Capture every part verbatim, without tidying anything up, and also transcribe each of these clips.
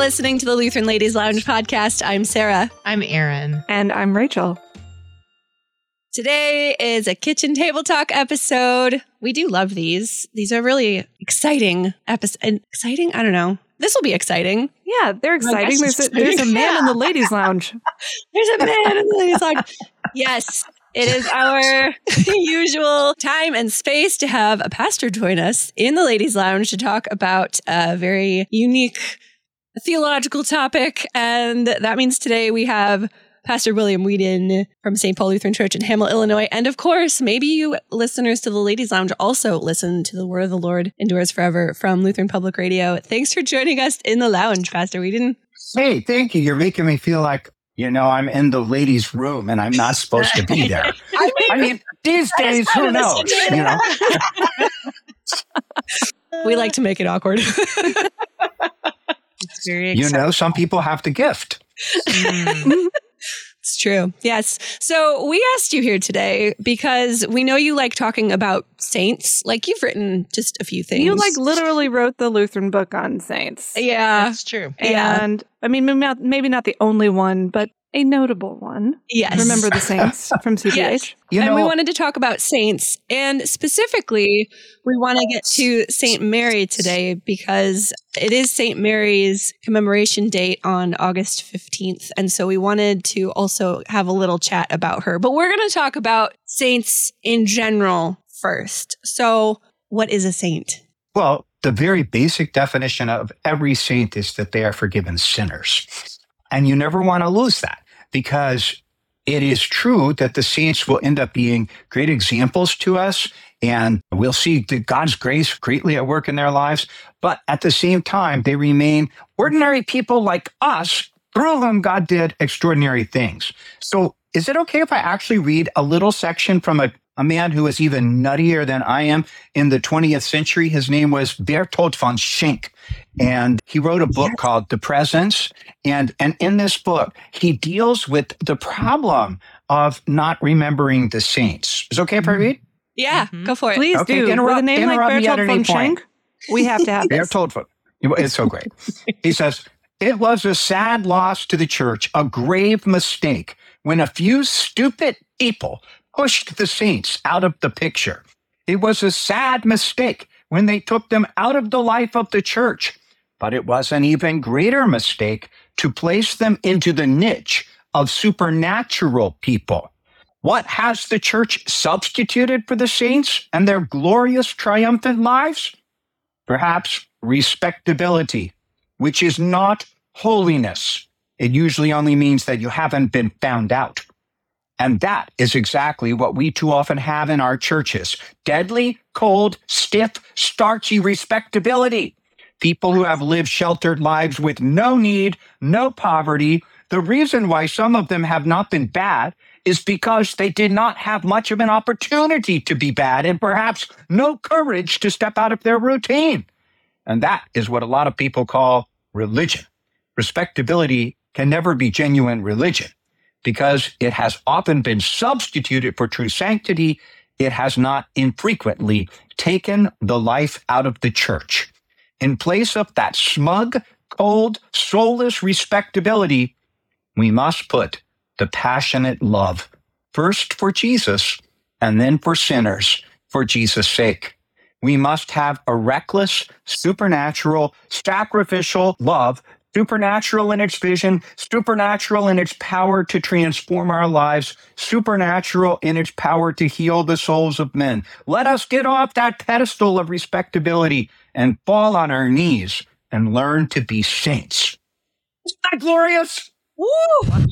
listening to the Lutheran Ladies Lounge podcast. I'm Sarah. I'm Erin. And I'm Rachel. Today is a kitchen table talk episode. We do love these. These are really exciting episodes. Exciting? I don't know. This will be exciting. Yeah, they're exciting. There's a, there's a man yeah. in the ladies' lounge. There's a man in the ladies' lounge. Yes, it is our usual time and space to have a pastor join us in the ladies' lounge to talk about a very unique theological topic. And that means today we have Pastor William Whedon from Saint Paul Lutheran Church in Hamel, Illinois. And of course, maybe you listeners to the Ladies Lounge also listen to the Word of the Lord Endures Forever from Lutheran Public Radio. Thanks for joining us in the lounge, Pastor Whedon. Hey, thank you. You're making me feel like, you know, I'm in the ladies' room and I'm not supposed to be there. I, mean, I mean, these days, who knows? You know? We like to make it awkward. It's very exciting. You know, some people have the gift. Mm. It's true. Yes. So we asked you here today because we know you like talking about saints. Like you've written just a few things. You like literally wrote the Lutheran book on saints. Yeah. That's true. And yeah. I mean, maybe not, maybe not the only one, but a notable one. Yes. Remember the Saints from C P H? Yes. You and know, we wanted to talk about saints. And specifically, we want to get to Saint Mary today because it is Saint Mary's commemoration date on August fifteenth. And so we wanted to also have a little chat about her. But we're going to talk about saints in general first. So what is a saint? Well, the very basic definition of every saint is that they are forgiven sinners. And you never want to lose that because it is true that the saints will end up being great examples to us and we'll see God's grace greatly at work in their lives. But at the same time, they remain ordinary people like us through whom God did extraordinary things. So is it okay if I actually read a little section from a, a man who is even nuttier than I am in the twentieth century? His name was Berthold von Schenk. And he wrote a book called The Presence. And, and in this book, he deals with the problem of not remembering the saints. Is it okay if I read? Yeah, mm-hmm. Go for it. Please okay, do. Interrupt, With a name like Berthold von Schenk, we have to have this. Berthold von, it's so great. He says, it was a sad loss to the church, a grave mistake, when a few stupid people pushed the saints out of the picture. It was a sad mistake when they took them out of the life of the church. But it was an even greater mistake to place them into the niche of supernatural people. What has the church substituted for the saints and their glorious, triumphant lives? Perhaps respectability, which is not holiness. It usually only means that you haven't been found out. And that is exactly what we too often have in our churches. Deadly, cold, stiff, starchy respectability. People who have lived sheltered lives with no need, no poverty. The reason why some of them have not been bad is because they did not have much of an opportunity to be bad and perhaps no courage to step out of their routine. And that is what a lot of people call religion. Respectability can never be genuine religion because it has often been substituted for true sanctity. It has not infrequently taken the life out of the church. In place of that smug, cold, soulless respectability, we must put the passionate love, first for Jesus and then for sinners, for Jesus' sake. We must have a reckless, supernatural, sacrificial love, supernatural in its vision, supernatural in its power to transform our lives, supernatural in its power to heal the souls of men. Let us get off that pedestal of respectability and fall on our knees and learn to be saints. Isn't that glorious? Woo!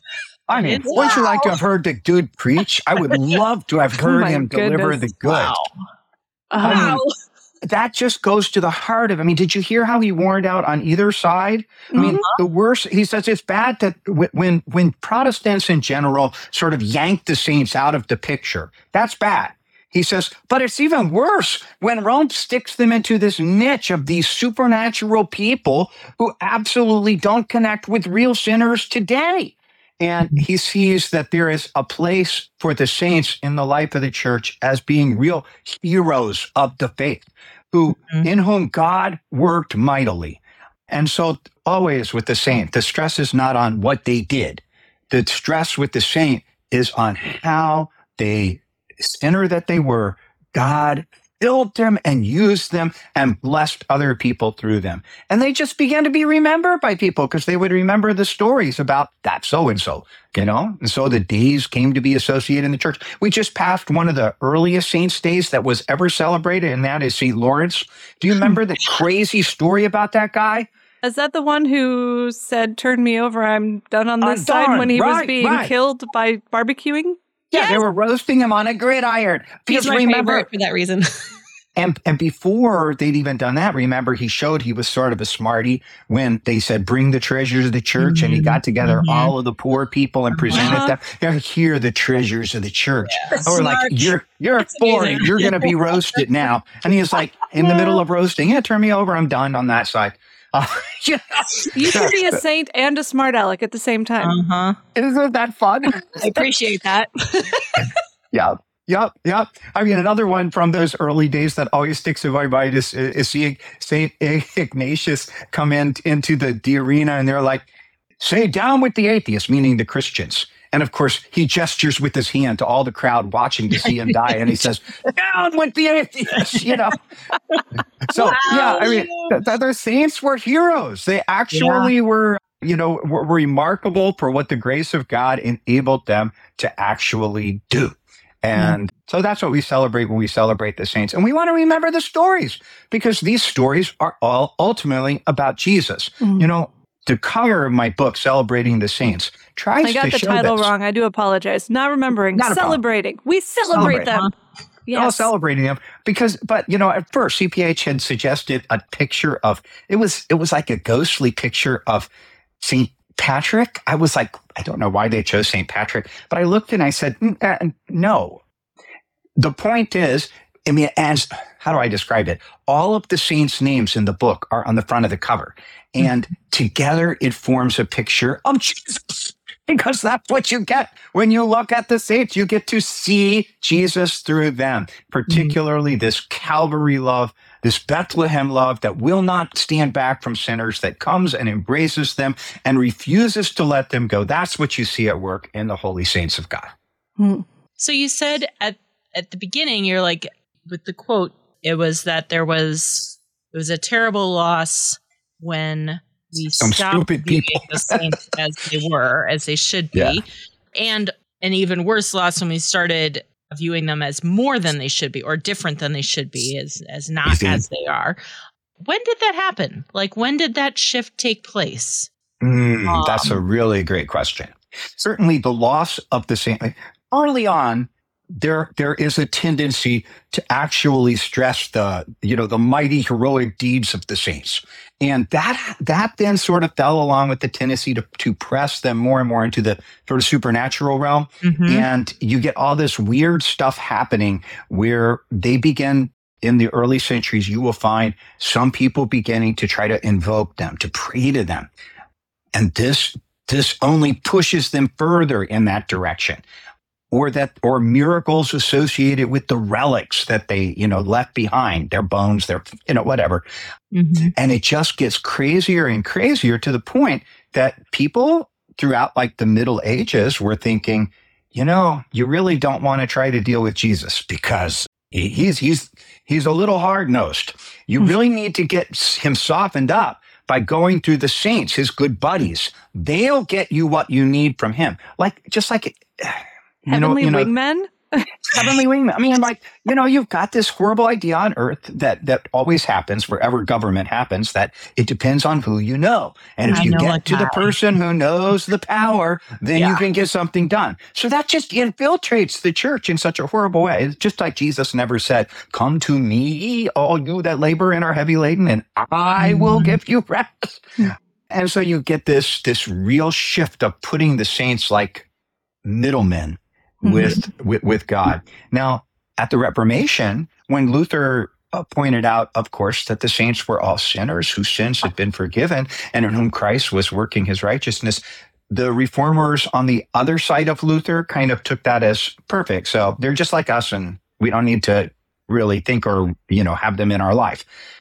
I mean, Wow. wouldn't you like to have heard the dude preach? I would love to have heard Oh him goodness. deliver the good. Wow. I mean, Wow. that just goes to the heart of, I mean, did you hear how he warned out on either side? I mean, Mhm. the worst, he says it's bad that w- when, when Protestants in general sort of yank the saints out of the picture, that's bad. He says, but it's even worse when Rome sticks them into this niche of these supernatural people who absolutely don't connect with real sinners today. And he sees that there is a place for the saints in the life of the church as being real heroes of the faith, who, Mhm. in whom God worked mightily. And so always with the saint, the stress is not on what they did. The stress with the saint is on how they, sinner that they were, God filled them and used them and blessed other people through them. And they just began to be remembered by people because they would remember the stories about that so-and-so, you know? And so the days came to be associated in the church. We just passed one of the earliest saints' days that was ever celebrated, and that is Saint Lawrence. Do you remember the crazy story about that guy? Is that the one who said, turn me over, I'm done on this I'm side done. when he Right, was being right. killed by barbecuing? Yeah, Yes. they were roasting him on a gridiron. He's Because my remember, favorite for that reason. And and before they'd even done that, remember, he showed he was sort of a smarty when they said, bring the treasures of the church. Mm-hmm. And he got together Mm-hmm. all of the poor people and presented Uh-huh. them. Here, here are the treasures of the church. Yeah. Or like, Smart. you're you're That's forty, amazing. you're going to be roasted now. And he was like, in the middle of roasting, yeah, turn me over. I'm done on that side. Uh, you know, You can be a saint and a smart aleck at the same time. Uh-huh. isn't that fun? I appreciate that. Yeah. Yep, yep. I mean, another one from those early days that always sticks in my mind is, is seeing Saint Ignatius come in into the, the arena, and they're like, say down with the atheists, meaning the Christians. And of course, he gestures with his hand to all the crowd watching to see him die, and he says, down with the atheists, you know. So, Wow. yeah, I mean, the, the other saints were heroes. They actually were, you know, were remarkable for what the grace of God enabled them to actually do. And so that's what we celebrate when we celebrate the saints. And we want to remember the stories because these stories are all ultimately about Jesus. Mhm. You know, the cover of my book, Celebrating the Saints, tries I got to the show title this. wrong. I do apologize. Not remembering. Not a problem. Celebrating. We celebrate Celebrate. them. They're all Yes. celebrating them because, but you know, at first C P H had suggested a picture of, it was, it was like a ghostly picture of Saint Patrick. I was like, I don't know why they chose Saint Patrick, but I looked and I said, "Mm, uh, no. The point is, I mean, as, how do I describe it? All of the saints' names in the book are on the front of the cover, and together it forms a picture of Jesus. Because that's what you get when you look at the saints. You get to see Jesus through them, particularly this Calvary love, this Bethlehem love that will not stand back from sinners, that comes and embraces them and refuses to let them go. That's what you see at work in the holy saints of God. Hmm. So you said at at the beginning, you're like, with the quote, it was that there was it was a terrible loss when we Some stopped stupid viewing people. the saints as they were, as they should be, Yeah. and an even worse loss when we started viewing them as more than they should be, or different than they should be, as as not Mhm. as they are. When did that happen? Like, when did that shift take place? Mm, that's a really great question. Certainly the loss of the saint, early on, there there is a tendency to actually stress the, you know, the mighty heroic deeds of the saints. And that that then sort of fell along with the tendency to, to press them more and more into the sort of supernatural realm. Mhm. And you get all this weird stuff happening where they begin in the early centuries, you will find some people beginning to try to invoke them, to pray to them. And this this only pushes them further in that direction. Or that, or miracles associated with the relics that they, you know, left behind, their bones, their, you know, whatever. Mhm. And it just gets crazier and crazier to the point that people throughout like the Middle Ages were thinking, you know, you really don't want to try to deal with Jesus because he- he's, he's, he's a little hard nosed. You really need to get him softened up by going through the saints, his good buddies. They'll get you what you need from him. Like, just like, you know, Heavenly you know, wingmen? heavenly wingman. I mean, like, you know, you've got this horrible idea on earth that, that always happens wherever government happens, that it depends on who you know. And if I you know a get to the guy. person who knows the power, then you Yeah. can get something done. So that just infiltrates the church in such a horrible way. It's just like Jesus never said, come to me, all you that labor and are heavy laden, and I will give you rest. And so you get this, this real shift of putting the saints like middlemen with, with with God. Now, at the Reformation, when Luther uh, pointed out, of course, that the saints were all sinners whose sins had been forgiven and in whom Christ was working his righteousness, the reformers on the other side of Luther kind of took that as perfect. So they're just like us, and we don't need to really think or, you know, have them in our life.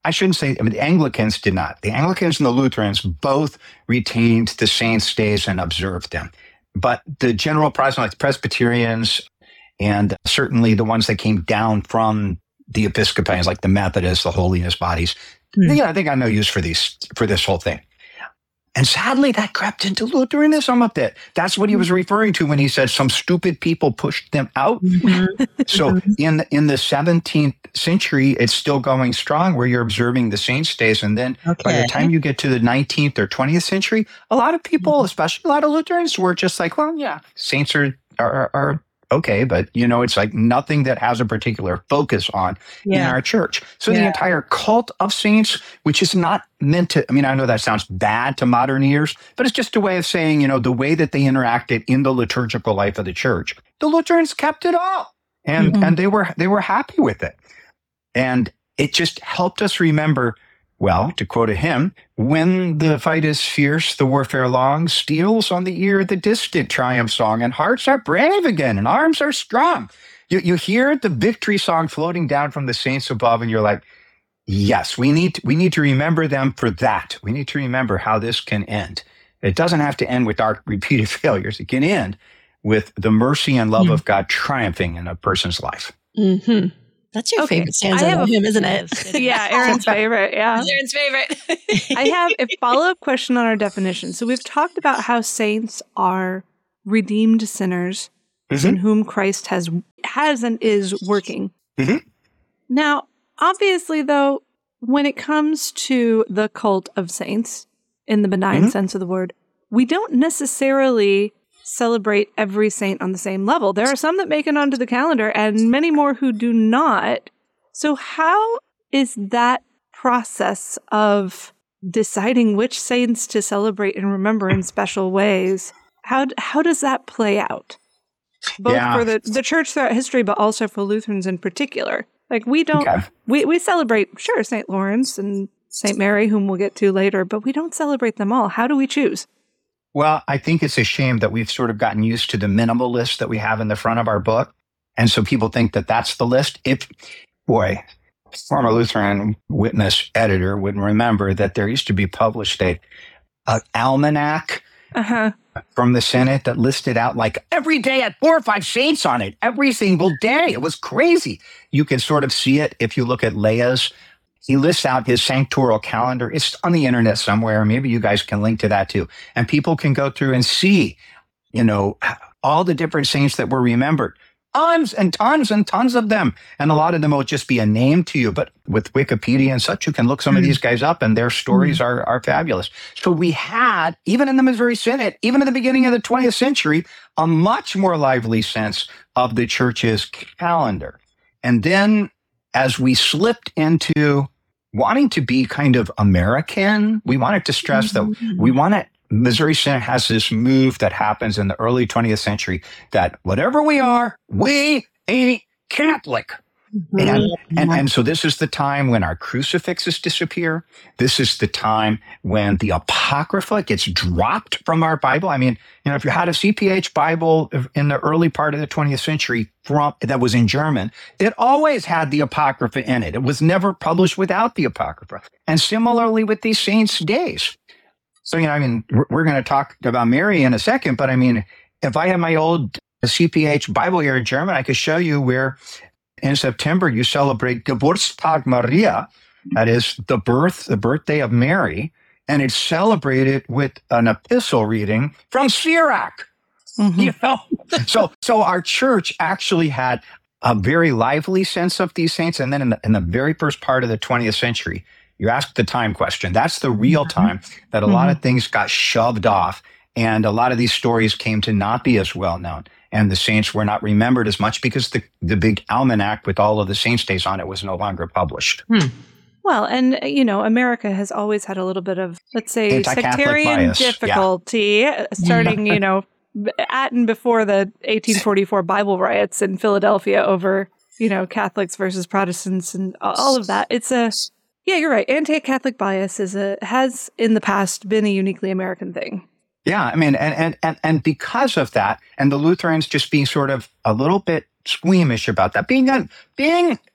I shouldn't say, I mean, the Anglicans did not. The Anglicans and the Lutherans both retained the saints' days and observed them. But the general Protestant, like Presbyterians, and certainly the ones that came down from the Episcopalians, like the Methodists, the holiness bodies, mm. yeah, I think I know use for these for this whole thing. And sadly, that crept into Lutheranism a bit. That's what he was referring to when he said some stupid people pushed them out. Mm-hmm. So in in the seventeenth century, it's still going strong where you're observing the saints' days. And then okay. by the time you get to the nineteenth or twentieth century, a lot of people, mm-hmm. especially a lot of Lutherans, were just like, well, yeah, saints are are, are okay, but you know, it's like nothing that has a particular focus on yeah. in our church. So yeah. the entire cult of saints, which is not meant to, I mean, I know that sounds bad to modern ears, but it's just a way of saying, you know, the way that they interacted in the liturgical life of the church. The Lutherans kept it all. And mm-hmm. and they were they were happy with it. And it just helped us remember, well, to quote a hymn, when the fight is fierce, the warfare long, steals on the ear the distant triumph song, and hearts are brave again, and arms are strong. You, you hear the victory song floating down from the saints above, and you're like, yes, we need, we need to remember them for that. We need to remember how this can end. It doesn't have to end with our repeated failures. It can end with the mercy and love mm-hmm. of God triumphing in a person's life. Mm-hmm. That's your okay. favorite stanza of him, isn't it? Yeah, Aaron's favorite. Yeah, Aaron's favorite. I have a follow-up question on our definition. So we've talked about how saints are redeemed sinners mm-hmm. in whom Christ has has and is working. Mm-hmm. Now, obviously, though, when it comes to the cult of saints, in the benign mm-hmm. sense of the word, we don't necessarily celebrate every saint on the same level. There are some that make it onto the calendar and many more who do not. So how is that process of deciding which saints to celebrate and remember in special ways, how how does that play out? Both yeah. for the, the church throughout history, but also for Lutherans in particular. Like we don't, okay. we, we celebrate, sure, Saint Lawrence and Saint Mary, whom we'll get to later, but we don't celebrate them all. How do we choose? Well, I think it's a shame that we've sort of gotten used to the minimal list that we have in the front of our book. And so people think that that's the list. If, boy, former Lutheran Witness editor would remember that there used to be published a, a almanac uh-huh. from the Senate that listed out like every day had four or five saints on it, every single day. It was crazy. You can sort of see it if you look at Leia's. He lists out his sanctoral calendar. It's on the internet somewhere. Maybe you guys can link to that too. And people can go through and see, you know, all the different saints that were remembered. Tons and tons and tons of them. And a lot of them will just be a name to you. But with Wikipedia and such, you can look some mm. of these guys up and their stories mm. are, are fabulous. So we had, even in the Missouri Synod, even at the beginning of the twentieth century, a much more lively sense of the church's calendar. And then as we slipped into wanting to be kind of American, we wanted to stress mm-hmm. that we want to, Missouri Synod has this move that happens in the early twentieth century that whatever we are, we ain't Catholic. Mm-hmm. And, and, and so this is the time when our crucifixes disappear. This is the time when the Apocrypha gets dropped from our Bible. I mean, you know, if you had a C P H Bible in the early part of the twentieth century from, that was in German, it always had the Apocrypha in it. It was never published without the Apocrypha. And similarly with these saints' days. So, you know, I mean, we're, we're going to talk about Mary in a second, but I mean, if I have my old C P H Bible here in German, I could show you where in September, you celebrate Geburtstag Maria, that is the birth, the birthday of Mary, and it's celebrated with an epistle reading from Sirach. Mm-hmm. You know? so, so our church actually had a very lively sense of these saints. And then in the, in the very first part of the twentieth century, you asked the time question. That's the real time that a mm-hmm. lot of things got shoved off, and a lot of these stories came to not be as well known. And the saints were not remembered as much because the, the big almanac with all of the saints' days on it was no longer published. Hmm. Well, and, you know, America has always had a little bit of, let's say, sectarian bias. difficulty, yeah. starting, you know, at and before the eighteen forty-four Bible riots in Philadelphia over, you know, Catholics versus Protestants and all of that. It's a, yeah, you're right. Anti-Catholic bias is a, has in the past been a uniquely American thing. Yeah, I mean, and, and, and, and because of that, and the Lutherans just being sort of a little bit squeamish about that, being, being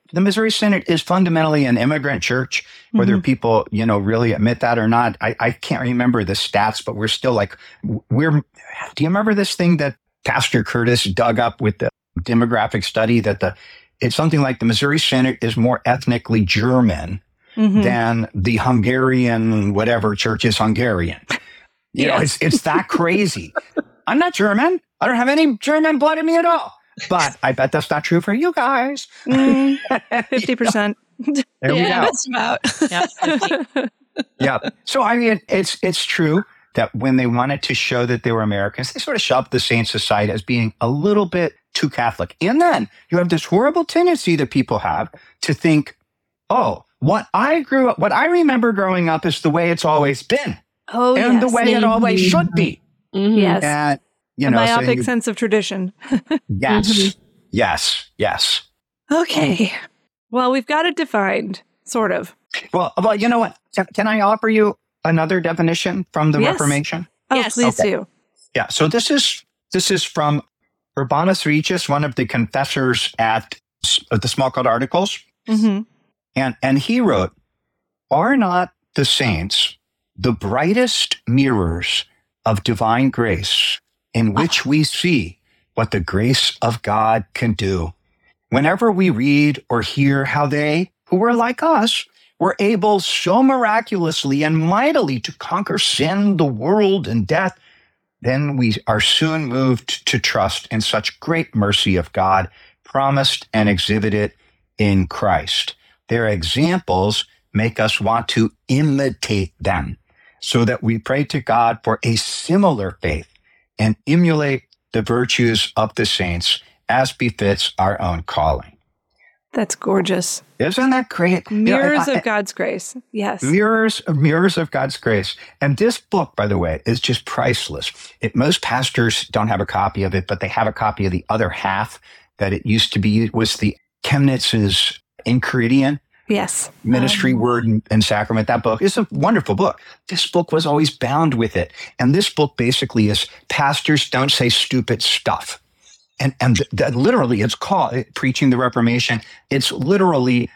the Missouri Synod is fundamentally an immigrant church, whether mm-hmm. people, you know, really admit that or not. I, I can't remember the stats, but we're still like, we're, do you remember this thing that Pastor Curtis dug up with the demographic study that the, it's something like the Missouri Synod is more ethnically German mm-hmm. than the Hungarian, whatever church is Hungarian. You yes. know, it's, it's that crazy. I'm not German. I don't have any German blood in me at all. But I bet that's not true for you guys. Mm, fifty percent. There we yeah, go. That's about. Yeah. yeah. So, I mean, it's it's true that when they wanted to show that they were Americans, they sort of shoved the saints aside as being a little bit too Catholic. And then you have this horrible tendency that people have to think, oh, what I grew up, what I remember growing up is the way it's always been. Oh, and yes. the way it always should be. Mm-hmm. Yes. And, you a know, myopic so you, sense of tradition. yes. Mm-hmm. Yes. Yes. Okay. Well, we've got it defined, sort of. Well, well, you know what? Can, can I offer you another definition from the yes. Reformation? Oh, yes. please okay. do. Yeah. So this is this is from Urbanus Regis, one of the confessors at the Smalcald Articles, mm-hmm. and and he wrote, "Are not the saints the brightest mirrors of divine grace, in which we see what the grace of God can do? Whenever we read or hear how they, who were like us, were able so miraculously and mightily to conquer sin, the world, and death, then we are soon moved to trust in such great mercy of God, promised and exhibited in Christ. Their examples make us want to imitate them, so that we pray to God for a similar faith and emulate the virtues of the saints as befits our own calling." That's gorgeous. Isn't that great? Mirrors you know, I, of God's grace. Yes. Mirrors, mirrors of God's grace. And this book, by the way, is just priceless. It, most pastors don't have a copy of it, but they have a copy of the other half that it used to be. It was the Chemnitz's Enchiridion. Yes. Ministry, um, Word, and, and Sacrament. That book is a wonderful book. This book was always bound with it. And this book basically is pastors don't say stupid stuff. And and th- th- literally it's called Preaching the Reformation. It's literally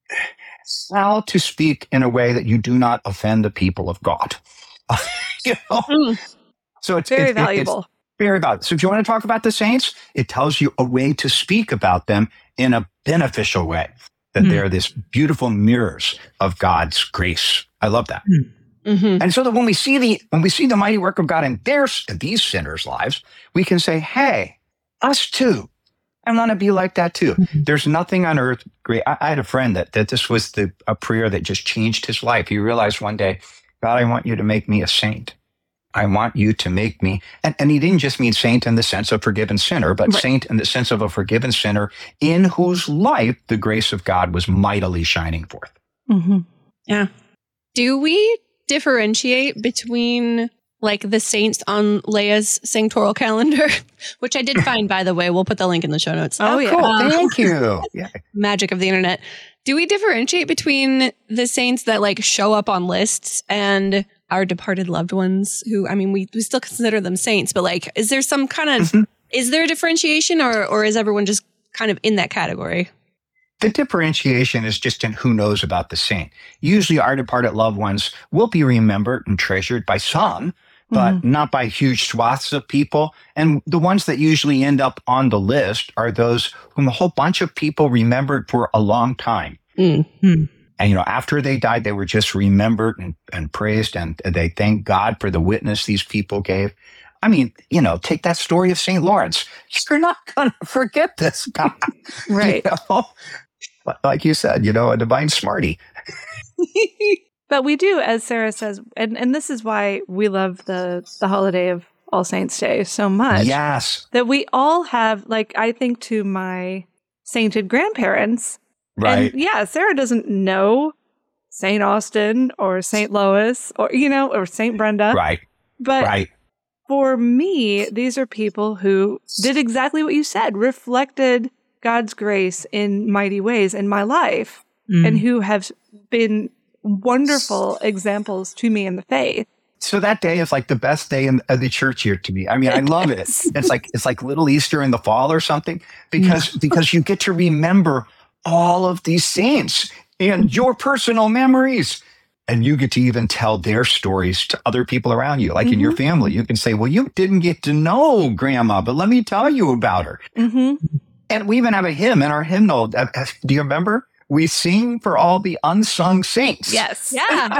how to speak in a way that you do not offend the people of God. you know? Mm. So it's very it, valuable. It's very valuable. So if you want to talk about the saints, it tells you a way to speak about them in a beneficial way. That mm. they're this beautiful mirrors of God's grace. I love that. Mm-hmm. And so that when we see the when we see the mighty work of God in their in these sinners' lives, we can say, "Hey, us too. I want to be like that too." Mm-hmm. There's nothing on earth great. I, I had a friend that that this was the a prayer that just changed his life. He realized one day, "God, I want you to make me a saint. I want you to make me," and, and he didn't just mean saint in the sense of forgiven sinner, but right. saint in the sense of a forgiven sinner in whose life the grace of God was mightily shining forth. Mm-hmm. Yeah. Do we differentiate between like the saints on Leia's sanctoral calendar, which I did find, by the way? We'll put the link in the show notes. Oh, yeah. Cool. Um, Thank you. Yeah. Magic of the internet. Do we differentiate between the saints that like show up on lists and our departed loved ones who, I mean, we, we still consider them saints, but like, is there some kind of, mm-hmm. is there a differentiation or, or is everyone just kind of in that category? The differentiation is just in who knows about the saint. Usually our departed loved ones will be remembered and treasured by some, but mm-hmm. not by huge swaths of people. And the ones that usually end up on the list are those whom a whole bunch of people remembered for a long time. Mm-hmm. And, you know, after they died, they were just remembered and, and praised, and they thanked God for the witness these people gave. I mean, you know, take that story of Saint Lawrence. You're not going to forget this guy. Right. You know? Like you said, you know, a divine smarty. But we do, as Sarah says, and, and this is why we love the, the holiday of All Saints' Day so much. Yes. That we all have, like, I think to my sainted grandparents. Right. And yeah, Sarah doesn't know Saint Austin or Saint Lois or, you know, or Saint Brenda. Right. But right. for me, these are people who did exactly what you said, reflected God's grace in mighty ways in my life, mm. and who have been wonderful examples to me in the faith. So that day is like the best day in of the church year to me. I mean, I love it. It's like it's like Little Easter in the fall or something, because because you get to remember all of these saints and your personal memories. And you get to even tell their stories to other people around you, like mm-hmm. in your family. You can say, well, you didn't get to know Grandma, but let me tell you about her. Mm-hmm. And we even have a hymn in our hymnal. Do you remember? We sing for all the unsung saints. Yes. Yeah.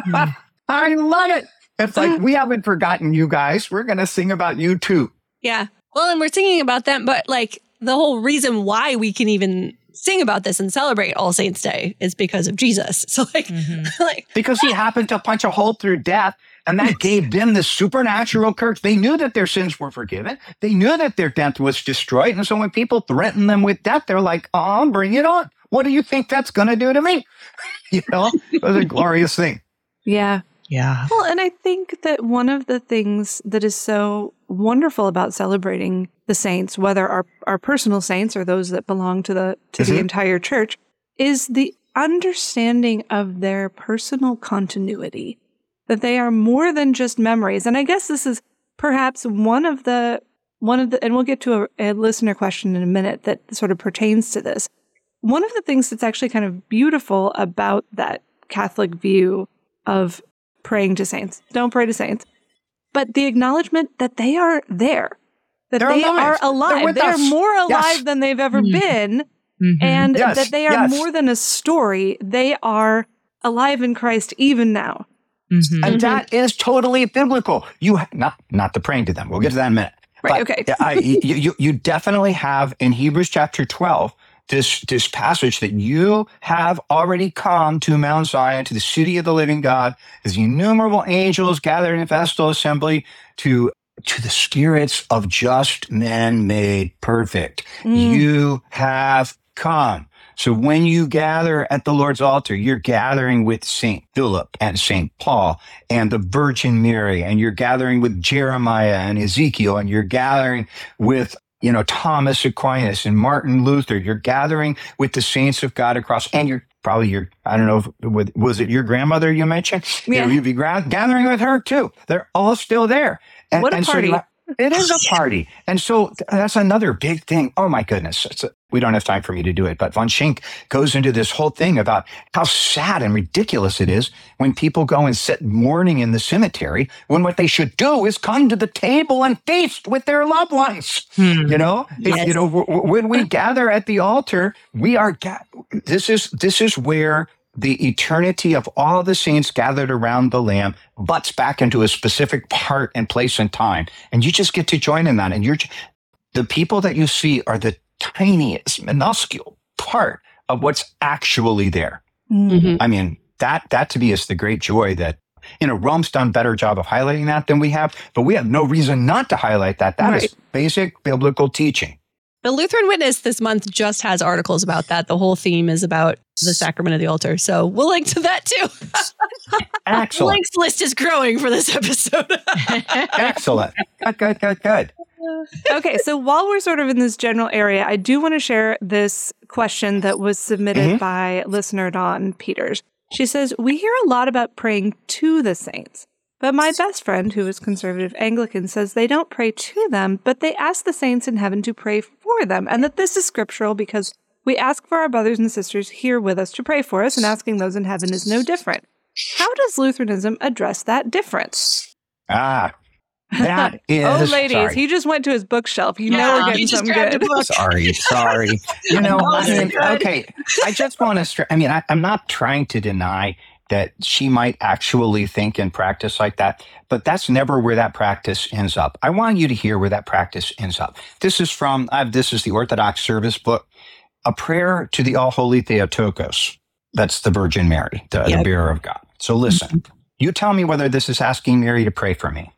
I love it. It's like, we haven't forgotten you guys. We're going to sing about you too. Yeah. Well, and we're singing about them, but like the whole reason why we can even sing about this and celebrate All Saints Day is because of Jesus. So like, mm-hmm. like because he happened to punch a hole through death, and that gave them the supernatural courage. They knew that their sins were forgiven. They knew that their death was destroyed. And so when people threaten them with death, they're like, oh, bring it on. What do you think that's going to do to me? You know, it was a glorious thing. Yeah. Yeah. Well, and I think that one of the things that is so wonderful about celebrating the saints, whether our, our personal saints or those that belong to the to mm-hmm. the entire church, is the understanding of their personal continuity, that they are more than just memories. And I guess this is perhaps one of the one of the, and we'll get to a, a listener question in a minute that sort of pertains to this. One of the things that's actually kind of beautiful about that Catholic view of praying to saints. Don't pray to saints. But the acknowledgement that they are there, that They're they alive. are alive. They're They are more alive yes. than they've ever Mm-hmm. been. Mm-hmm. And yes. that they are yes. more than a story. They are alive in Christ even now. Mm-hmm. And that is totally biblical. You ha- not not the praying to them. We'll get to that in a minute. Right, But okay. I, you, you, you definitely have in Hebrews chapter twelve, this, this passage that you have already come to Mount Zion, to the city of the living God, as innumerable angels gathered in festal assembly to, to the spirits of just men made perfect. Mm. You have come. So when you gather at the Lord's altar, you're gathering with Saint Philip and Saint Paul and the Virgin Mary, and you're gathering with Jeremiah and Ezekiel, and you're gathering with, you know, Thomas Aquinas and Martin Luther. You're gathering with the saints of God across, and you're probably your, I don't know, if, was it your grandmother you mentioned? Yeah. You'd be gra- gathering with her too. They're all still there. And, What a and party. So it is a party. And so that's another big thing. Oh my goodness. It's a, we don't have time for me to do it, but von Schenck goes into this whole thing about how sad and ridiculous it is when people go and sit mourning in the cemetery, when what they should do is come to the table and feast with their loved ones. Hmm. You know, Yes. you know, w- w- when we gather at the altar, we are, ga- this is, this is where the eternity of all the saints gathered around the Lamb butts back into a specific part and place and time. And you just get to join in that. And you're, the people that you see are the tiniest, minuscule part of what's actually there. Mm-hmm. I mean, that, that to me is the great joy that, you know, Rome's done a better job of highlighting that than we have, but we have no reason not to highlight that. That Right. is basic biblical teaching. The Lutheran Witness this month just has articles about that. The whole theme is about the sacrament of the altar. So we'll link to that too. The Excellent. links list is growing for this episode. Excellent. Good, good, good, good. Okay, so while we're sort of in this general area, I do want to share this question that was submitted Mm-hmm. by listener Dawn Peters. She says, we hear a lot about praying to the saints, but my best friend, who is conservative Anglican, says they don't pray to them, but they ask the saints in heaven to pray for them, and that this is scriptural because we ask for our brothers and sisters here with us to pray for us, and asking those in heaven is no different. How does Lutheranism address that difference? Ah, that is. Oh, ladies, sorry. he just went to his bookshelf. You know Yeah, we're he getting just something grabbed a good. book. Sorry, sorry. You know, Oh, I mean, good. okay. I just want to. Str- I mean, I, I'm not trying to deny that she might actually think and practice like that, but that's never where that practice ends up. I want you to hear where that practice ends up. This is from. Uh, this is the Orthodox Service Book, a prayer to the All Holy Theotokos. That's the Virgin Mary, the, Yep. the bearer of God. So listen. You tell me whether this is asking Mary to pray for me.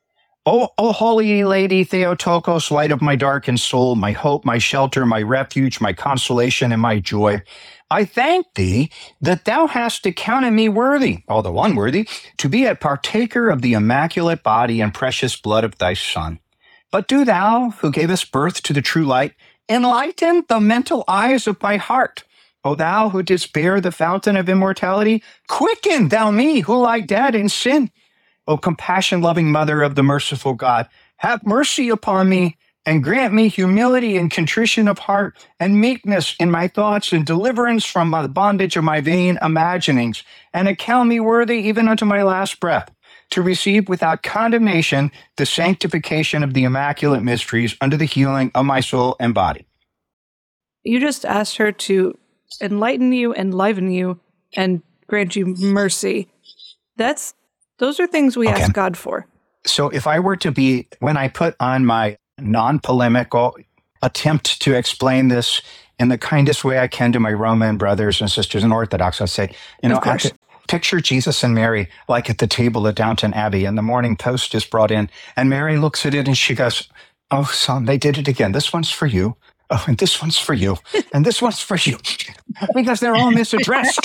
O, o holy Lady Theotokos, light of my darkened soul, my hope, my shelter, my refuge, my consolation, and my joy, I thank thee that thou hast accounted me worthy, although unworthy, to be a partaker of the immaculate body and precious blood of thy Son. But do thou, who gavest birth to the true light, enlighten the mental eyes of my heart. O thou who didst bear the fountain of immortality, quicken thou me who lie dead in sin. O compassion-loving Mother of the merciful God, have mercy upon me and grant me humility and contrition of heart and meekness in my thoughts and deliverance from the bondage of my vain imaginings, and account me worthy even unto my last breath to receive without condemnation the sanctification of the immaculate mysteries unto the healing of my soul and body. You just asked her to enlighten you, enliven you, and grant you mercy. That's those are things we Okay. ask God for. So if I were to be, when I put on my non-polemical attempt to explain this in the kindest way I can to my Roman brothers and sisters in Orthodox, I say, you know, Of course. I could picture Jesus and Mary like at the table at Downton Abbey, and the Morning Post is brought in, and Mary looks at it and she goes, "Oh, son, they did it again. This one's for you. Oh, and this one's for you. And this one's for you." Because they're all misaddressed.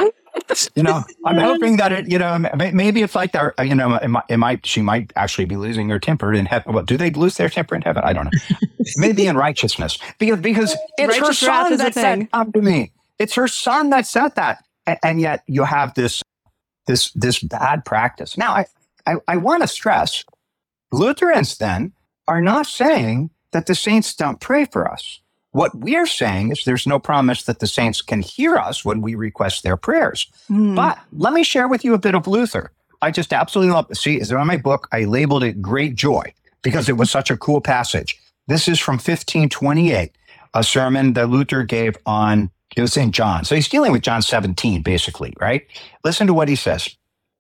You know, I'm hoping that it, you know, may- maybe it's like that, you know, it might, it might, she might actually be losing her temper in heaven. Well, do they lose their temper in heaven? I don't know. Maybe in righteousness. Because, because it's her Righteous wrath son is a that thing. said, "Come to me." It's her son that said that. And, and yet you have this, this, this bad practice. Now, I, I, I want to stress, Lutherans then are not saying that the saints don't pray for us. What we're saying is there's no promise that the saints can hear us when we request their prayers. Hmm. But let me share with you a bit of Luther. I just absolutely love it. See, it's on my book. I labeled it Great Joy because it was such a cool passage. This is from fifteen twenty-eight, a sermon that Luther gave on, it was in John. So he's dealing with John seventeen, basically, right? Listen to what he says.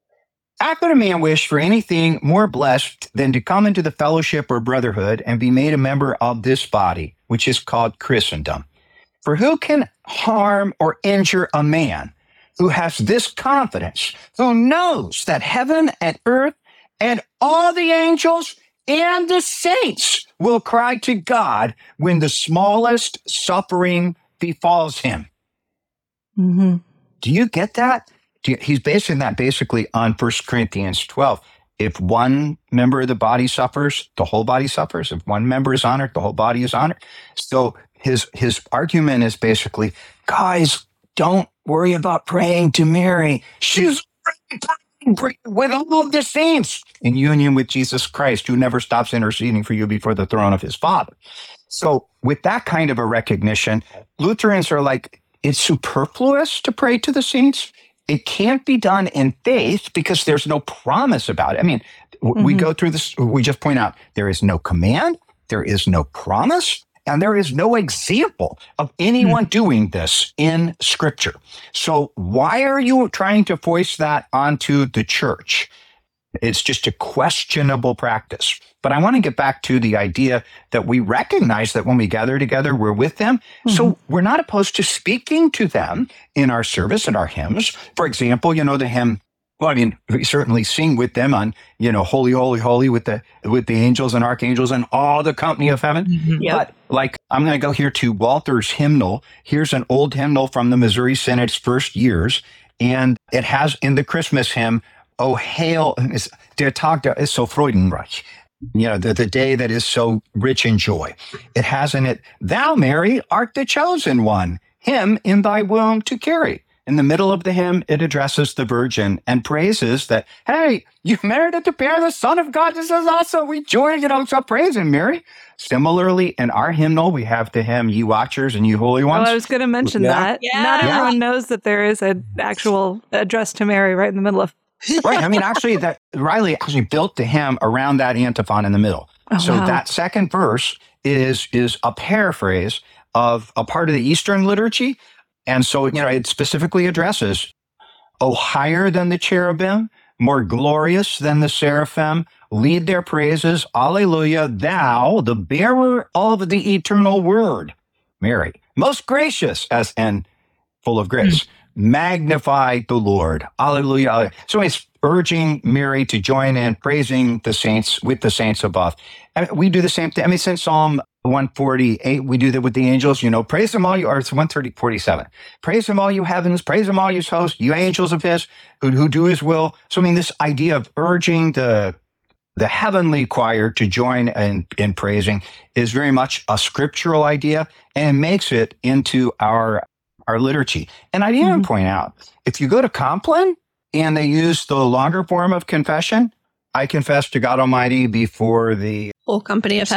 "How could a man wish for anything more blessed than to come into the fellowship or brotherhood and be made a member of this body, which is called Christendom? For who can harm or injure a man who has this confidence, who knows that heaven and earth and all the angels and the saints will cry to God when the smallest suffering befalls him?" Mm-hmm. Do you get that? Do you- He's basing that basically on First Corinthians twelve. If one member of the body suffers, the whole body suffers. If one member is honored, the whole body is honored. So his his argument is basically, guys, don't worry about praying to Mary. She's praying with all the saints in union with Jesus Christ, who never stops interceding for you before the throne of his Father. So with that kind of a recognition, Lutherans are like, it's superfluous to pray to the saints. It can't be done in faith because there's no promise about it. I mean, w- we Mhm. go through this, we just point out there is no command, there is no promise, and there is no example of anyone doing this in Scripture. So why are you trying to foist that onto the church? It's just a questionable practice. But I want to get back to the idea that we recognize that when we gather together, we're with them. So we're not opposed to speaking to them in our service and our hymns. For example, you know, the hymn, well, I mean, we certainly sing with them on, you know, Holy, Holy, Holy with the with the angels and archangels and all the company of heaven. Yep. But like, I'm going to go here to Walther's hymnal. Here's an old hymnal from the Missouri Synode's first years. And it has in the Christmas hymn, "Oh, hail, it's- der Tag der ist so freudenreich." You know, the, the day that is so rich in joy. It has in it, "Thou, Mary, art the chosen one, him in thy womb to carry." In the middle of the hymn, it addresses the Virgin and praises that, hey, you merited to bear the Son of God. This is awesome. We join, you know, so praise him, Mary. Similarly, in our hymnal, we have the hymn, "Ye Watchers and Ye Holy Oh, Ones." I was going to mention Yeah. that. Yeah. Not Yeah. everyone knows that there is an actual address to Mary right in the middle of. Right. I mean, actually, that Riley actually built the hymn around that antiphon in the middle. Oh, so wow. that second verse is is a paraphrase of a part of the Eastern liturgy. And so, you know, it specifically addresses, "Oh, higher than the cherubim, more glorious than the seraphim, lead their praises, alleluia, thou, the bearer of the eternal word, Mary, most gracious as and full of grace. Magnify the Lord. Alleluia. So it's urging Mary to join in praising the saints with the saints above. And we do the same thing. I mean, since Psalm one forty-eight, we do that with the angels, you know, praise them all you, or it's one thirty, forty-seven. Praise him all you heavens, praise him all you hosts, you angels of his who, who do his will. So I mean, this idea of urging the the heavenly choir to join in, in praising is very much a scriptural idea and makes it into our our liturgy. And I'd even Mhm. point out, if you go to Compline and they use the longer form of confession, I confess to God Almighty before the Whole company of heaven.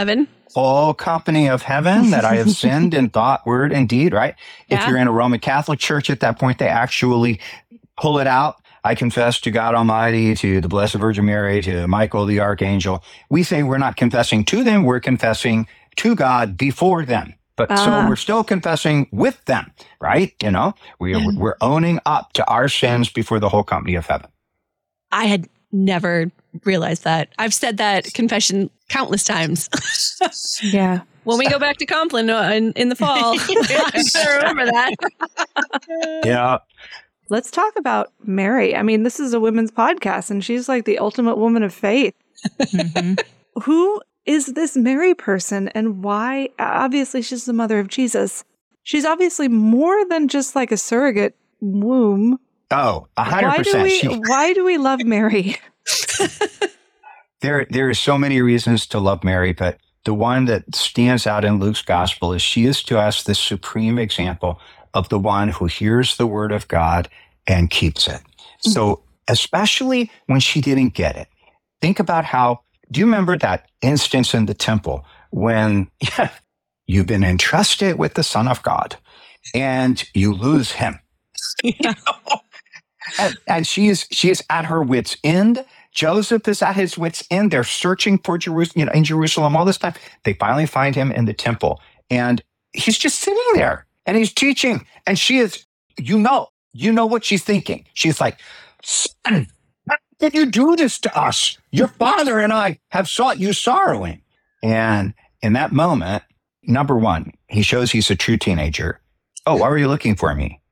full company of heaven that I have sinned in thought, word, and deed, right? Yeah. If you're in a Roman Catholic church at that point, they actually pull it out. I confess to God Almighty, to the Blessed Virgin Mary, to Michael the Archangel. We say we're not confessing to them, we're confessing to God before them. But Ah. so we're still confessing with them, right? You know, we, Yeah. we're owning up to our sins before the whole company of heaven. I had never realized that. I've said that confession countless times. Yeah. When we go back to Compline uh, in, in the fall, I'm gonna remember that. Yeah. Let's talk about Mary. I mean, this is a women's podcast, and she's like the ultimate woman of faith. Mhm. Who is this Mary person, and why? Obviously, she's the mother of Jesus. She's obviously more than just like a surrogate womb. Oh, a hundred Why do percent. we? She- Why do we love Mary? There, there are so many reasons to love Mary, but the one that stands out in Luke's gospel is she is to us the supreme example of the one who hears the word of God and keeps it. So, especially when she didn't get it, think about how, do you remember that instance in the temple when yeah, you've been entrusted with the Son of God and you lose him? Yeah. And, and she is she is at her wit's end. Joseph is at his wit's end. They're searching for Jerusalem, you know, in Jerusalem all this time. They finally find him in the temple, and he's just sitting there, and he's teaching. And she is, you know, you know what she's thinking. She's like, "Son, why did you do this to us? Your father and I have sought you sorrowing." And in that moment, number one, he shows he's a true teenager. Oh, why were you looking for me?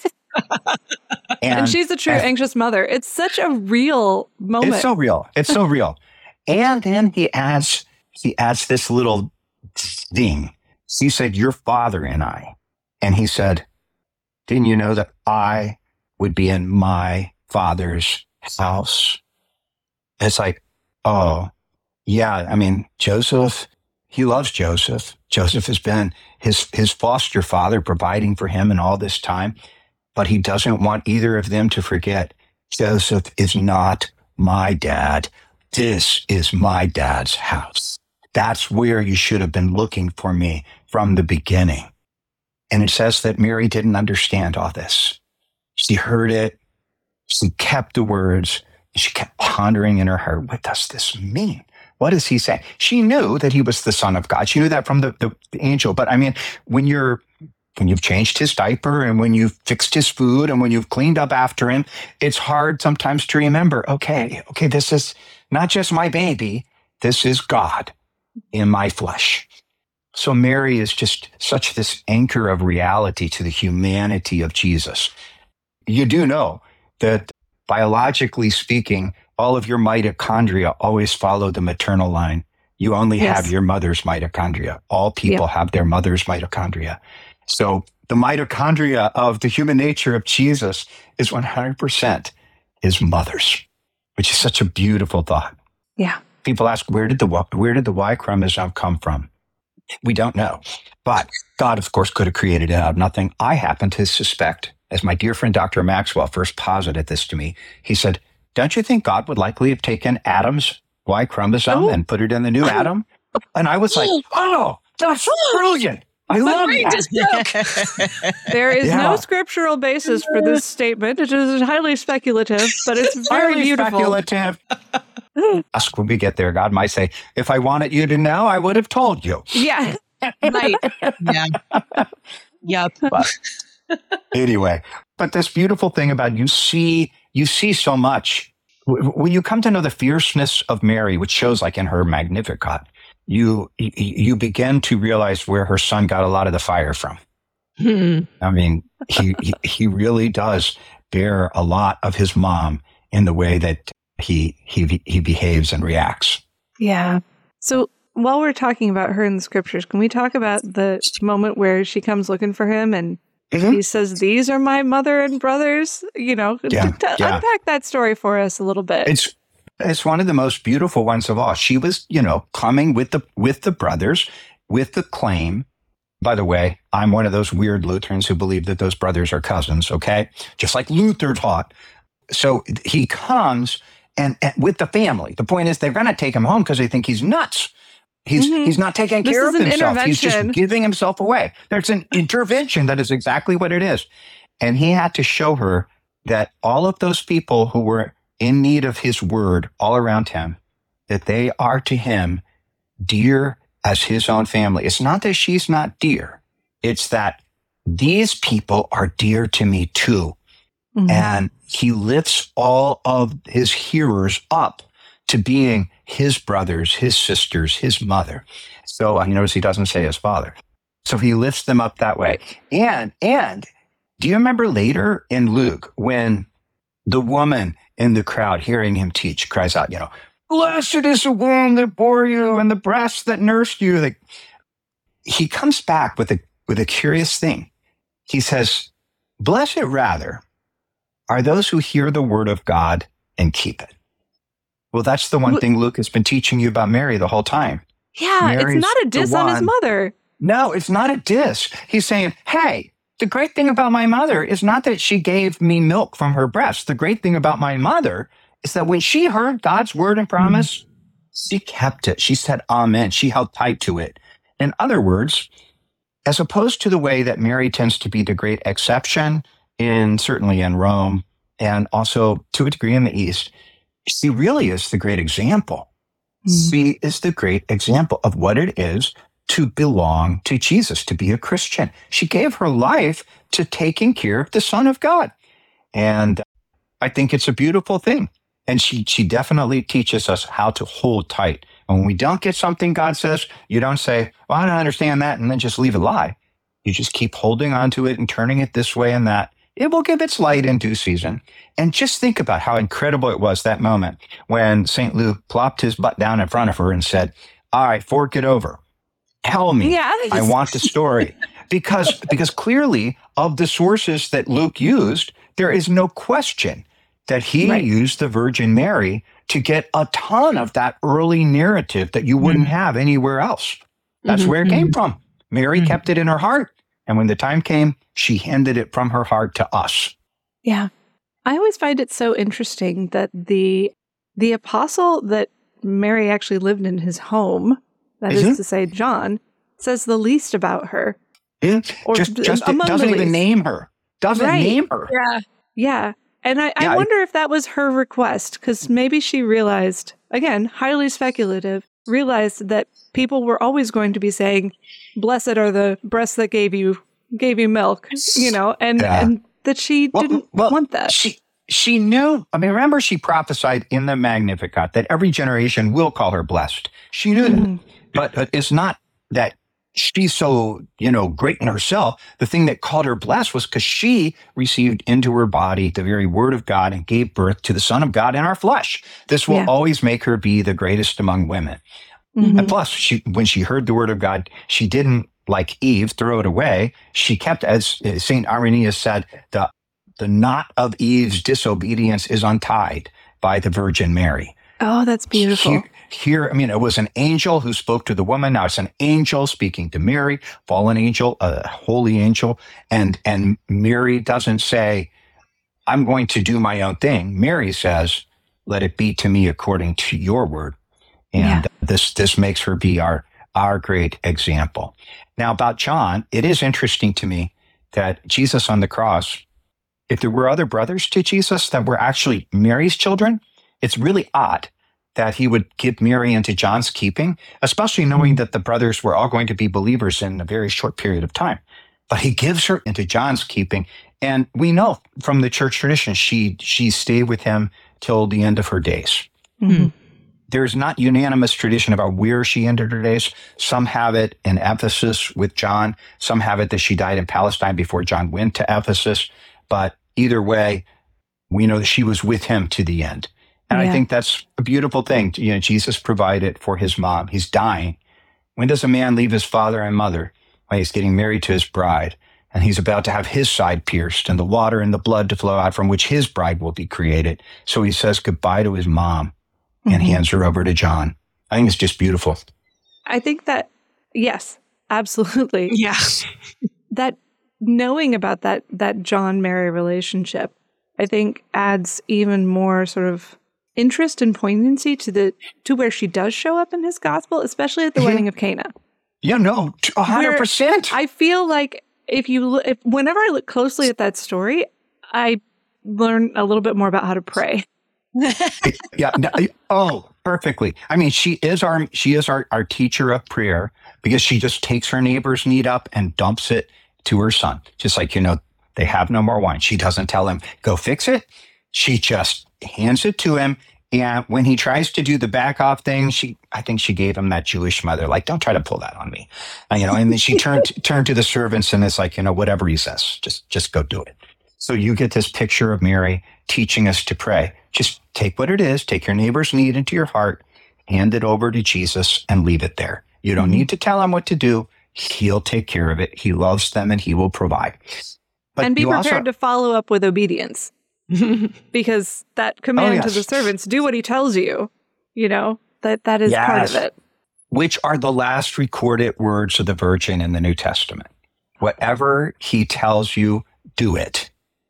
And, she's a true and- anxious mother. It's such a real moment. It's so real. It's so real. And then he adds, he adds this little thing. He said, "Your father and I." And he said, "Didn't you know that I would be in my father's house?" It's like, oh, yeah. I mean, Joseph, he loves Joseph. Joseph has been his, his foster father, providing for him in all this time. But he doesn't want either of them to forget, Joseph is not my dad. This is my dad's house. That's where you should have been looking for me from the beginning. And it says that Mary didn't understand all this. She heard it. She kept the words. She kept pondering in her heart, what does this mean? What does he say? She knew that he was the Son of God. She knew that from the, the, the angel. But I mean, when you're When you've changed his diaper and when you've fixed his food and when you've cleaned up after him, it's hard sometimes to remember, okay, okay, this is not just my baby. This is God in my flesh. So Mary is just such this anchor of reality to the humanity of Jesus. You do know that biologically speaking, all of your mitochondria always follow the maternal line. You only Yes. have your mother's mitochondria. All people have their mother's mitochondria. So the mitochondria of the human nature of Jesus is one hundred percent his mother's, which is such a beautiful thought. Yeah. People ask, where did the where did the Y chromosome come from? We don't know. But God, of course, could have created it out of nothing. I happen to suspect, as my dear friend Doctor Maxwell first posited this to me, he said, don't you think God would likely have taken Adam's Y chromosome Oh. and put it in the new Adam? And I was like, oh, that's brilliant. I love brain that. just broke. There is Yeah. no scriptural basis for this statement. It is highly speculative, but it's very Highly beautiful. speculative. Ask when we get there. God might say, if I wanted you to know, I would have told you. Yeah. Right. Yeah. Yep. But anyway, but this beautiful thing about you see, you see so much. W- When you come to know the fierceness of Mary, which shows like in her Magnificat, you you you begin to realize where her son got a lot of the fire from. Hmm. I mean, he he, he really does bear a lot of his mom in the way that he he he behaves and reacts. Yeah. So while we're talking about her in the scriptures, can we talk about the moment where she comes looking for him and Mhm. he says, "These are my mother and brothers"? You know, Yeah, t- t- yeah. unpack that story for us a little bit. It's it's one of the most beautiful ones of all. She was, you know, coming with the with the brothers, with the claim. By the way, I'm one of those weird Lutherans who believe that those brothers are cousins, okay? Just like Luther taught. So he comes and, and with the family. The point is they're going to take him home because they think he's nuts. He's Mhm. he's not taking This care is of an himself. He's just intervention. giving himself away. There's an intervention that is exactly what it is. And he had to show her that all of those people who were in need of his word all around him, that they are to him dear as his own family. It's not that she's not dear. It's that these people are dear to me too. Mhm. And he lifts all of his hearers up to being his brothers, his sisters, his mother. So I notice he doesn't say his father. So he lifts them up that way. And, and do you remember later in Luke when the woman in the crowd hearing him teach cries out, you know, blessed is the womb that bore you and the breast that nursed you. Like, he comes back with a, with a curious thing. He says, blessed rather are those who hear the word of God and keep it. Well, that's the one Wh- thing Luke has been teaching you about Mary the whole time. Yeah, Mary's it's not a the diss on his one- mother. No, it's not a diss. He's saying, hey, the great thing about my mother is not that she gave me milk from her breast. The great thing about my mother is that when she heard God's word and promise, mm-hmm. she kept it. She said, amen. She held tight to it. In other words, as opposed to the way that Mary tends to be the great exception in certainly in Rome and also to a degree in the East, she really is the great example. Mm-hmm. She is the great example of what it is to belong to Jesus, to be a Christian. She gave her life to taking care of the Son of God. And I think it's a beautiful thing. And she, she definitely teaches us how to hold tight. And when we don't get something God says, you don't say, well, I don't understand that, and then just leave it lie. You just keep holding on to it and turning it this way and that. It will give its light in due season. And just think about how incredible it was that moment when Saint Luke plopped his butt down in front of her and said, all right, fork it over. Tell me. Yeah. I want the story. Because, because clearly of the sources that Luke used, there is no question that he right. used the Virgin Mary to get a ton of that early narrative that you wouldn't mm-hmm. have anywhere else. That's mm-hmm. where it came from. Mary mm-hmm. kept it in her heart. And when the time came, she handed it from her heart to us. Yeah. I always find it so interesting that the the apostle that Mary actually lived in his home, that is, is to say John, says the least about her. Yeah. Or just just it doesn't even name her. Doesn't right. name her. Yeah. Yeah. And I, yeah, I wonder if that was her request, because maybe she realized, again, highly speculative, realized that people were always going to be saying, blessed are the breasts that gave you gave you milk, you know, and, yeah. and that she well, didn't well, want that. She she knew, I mean, remember she prophesied in the Magnificat that every generation will call her blessed. She knew mm-hmm. that. But, but it's not that she's so, you know, great in herself. The thing that called her blessed was because she received into her body the very word of God and gave birth to the Son of God in our flesh. This will yeah. always make her be the greatest among women. Mm-hmm. And plus, she, when she heard the word of God, she didn't, like Eve, throw it away. She kept, as Saint Irenaeus said, the, the knot of Eve's disobedience is untied by the Virgin Mary. Oh, that's beautiful. Here, here, I mean, it was an angel who spoke to the woman. Now it's an angel speaking to Mary, fallen angel, a holy angel. And, and Mary doesn't say, I'm going to do my own thing. Mary says, let it be to me according to your word. And yeah. this, this makes her be our, our great example. Now about John, it is interesting to me that Jesus on the cross, if there were other brothers to Jesus that were actually Mary's children, it's really odd that he would give Mary into John's keeping, especially knowing that the brothers were all going to be believers in a very short period of time. But he gives her into John's keeping. And we know from the church tradition, she, she stayed with him till the end of her days. Mm-hmm. There's not unanimous tradition about where she ended her days. Some have it in Ephesus with John. Some have it that she died in Palestine before John went to Ephesus. But either way, we know that she was with him to the end. And yeah. I think that's a beautiful thing. You know, Jesus provided for his mom. He's dying. When does a man leave his father and mother? When he's getting married to his bride, and he's about to have his side pierced and the water and the blood to flow out from which his bride will be created. So he says goodbye to his mom and mm-hmm. hands her over to John. I think it's just beautiful. I think that, yes, absolutely. Yeah. That knowing about that, that John-Mary relationship, I think adds even more sort of interest and poignancy to the to where she does show up in his gospel, especially at the mm-hmm. wedding of Cana. Yeah, no, one hundred percent. I feel like if you look, if whenever I look closely at that story, I learn a little bit more about how to pray. yeah. No, oh, perfectly. I mean, she is our she is our, our teacher of prayer because she just takes her neighbor's need up and dumps it to her son. Just like, you know, they have no more wine. She doesn't tell him, go fix it. She just hands it to him. And when he tries to do the back off thing, she, I think she gave him that Jewish mother, like, don't try to pull that on me. And, you know, and then she turned, turned to the servants and it's like, you know, whatever he says, just, just go do it. So you get this picture of Mary teaching us to pray. Just take what it is, take your neighbor's need into your heart, hand it over to Jesus and leave it there. You don't need to tell him what to do. He'll take care of it. He loves them and he will provide. But and be prepared also, to follow up with obedience. Because that command oh, yes. to the servants, do what he tells you, you know, that that is yes. part of it. Which are the last recorded words of the Virgin in the New Testament. Whatever he tells you, do it.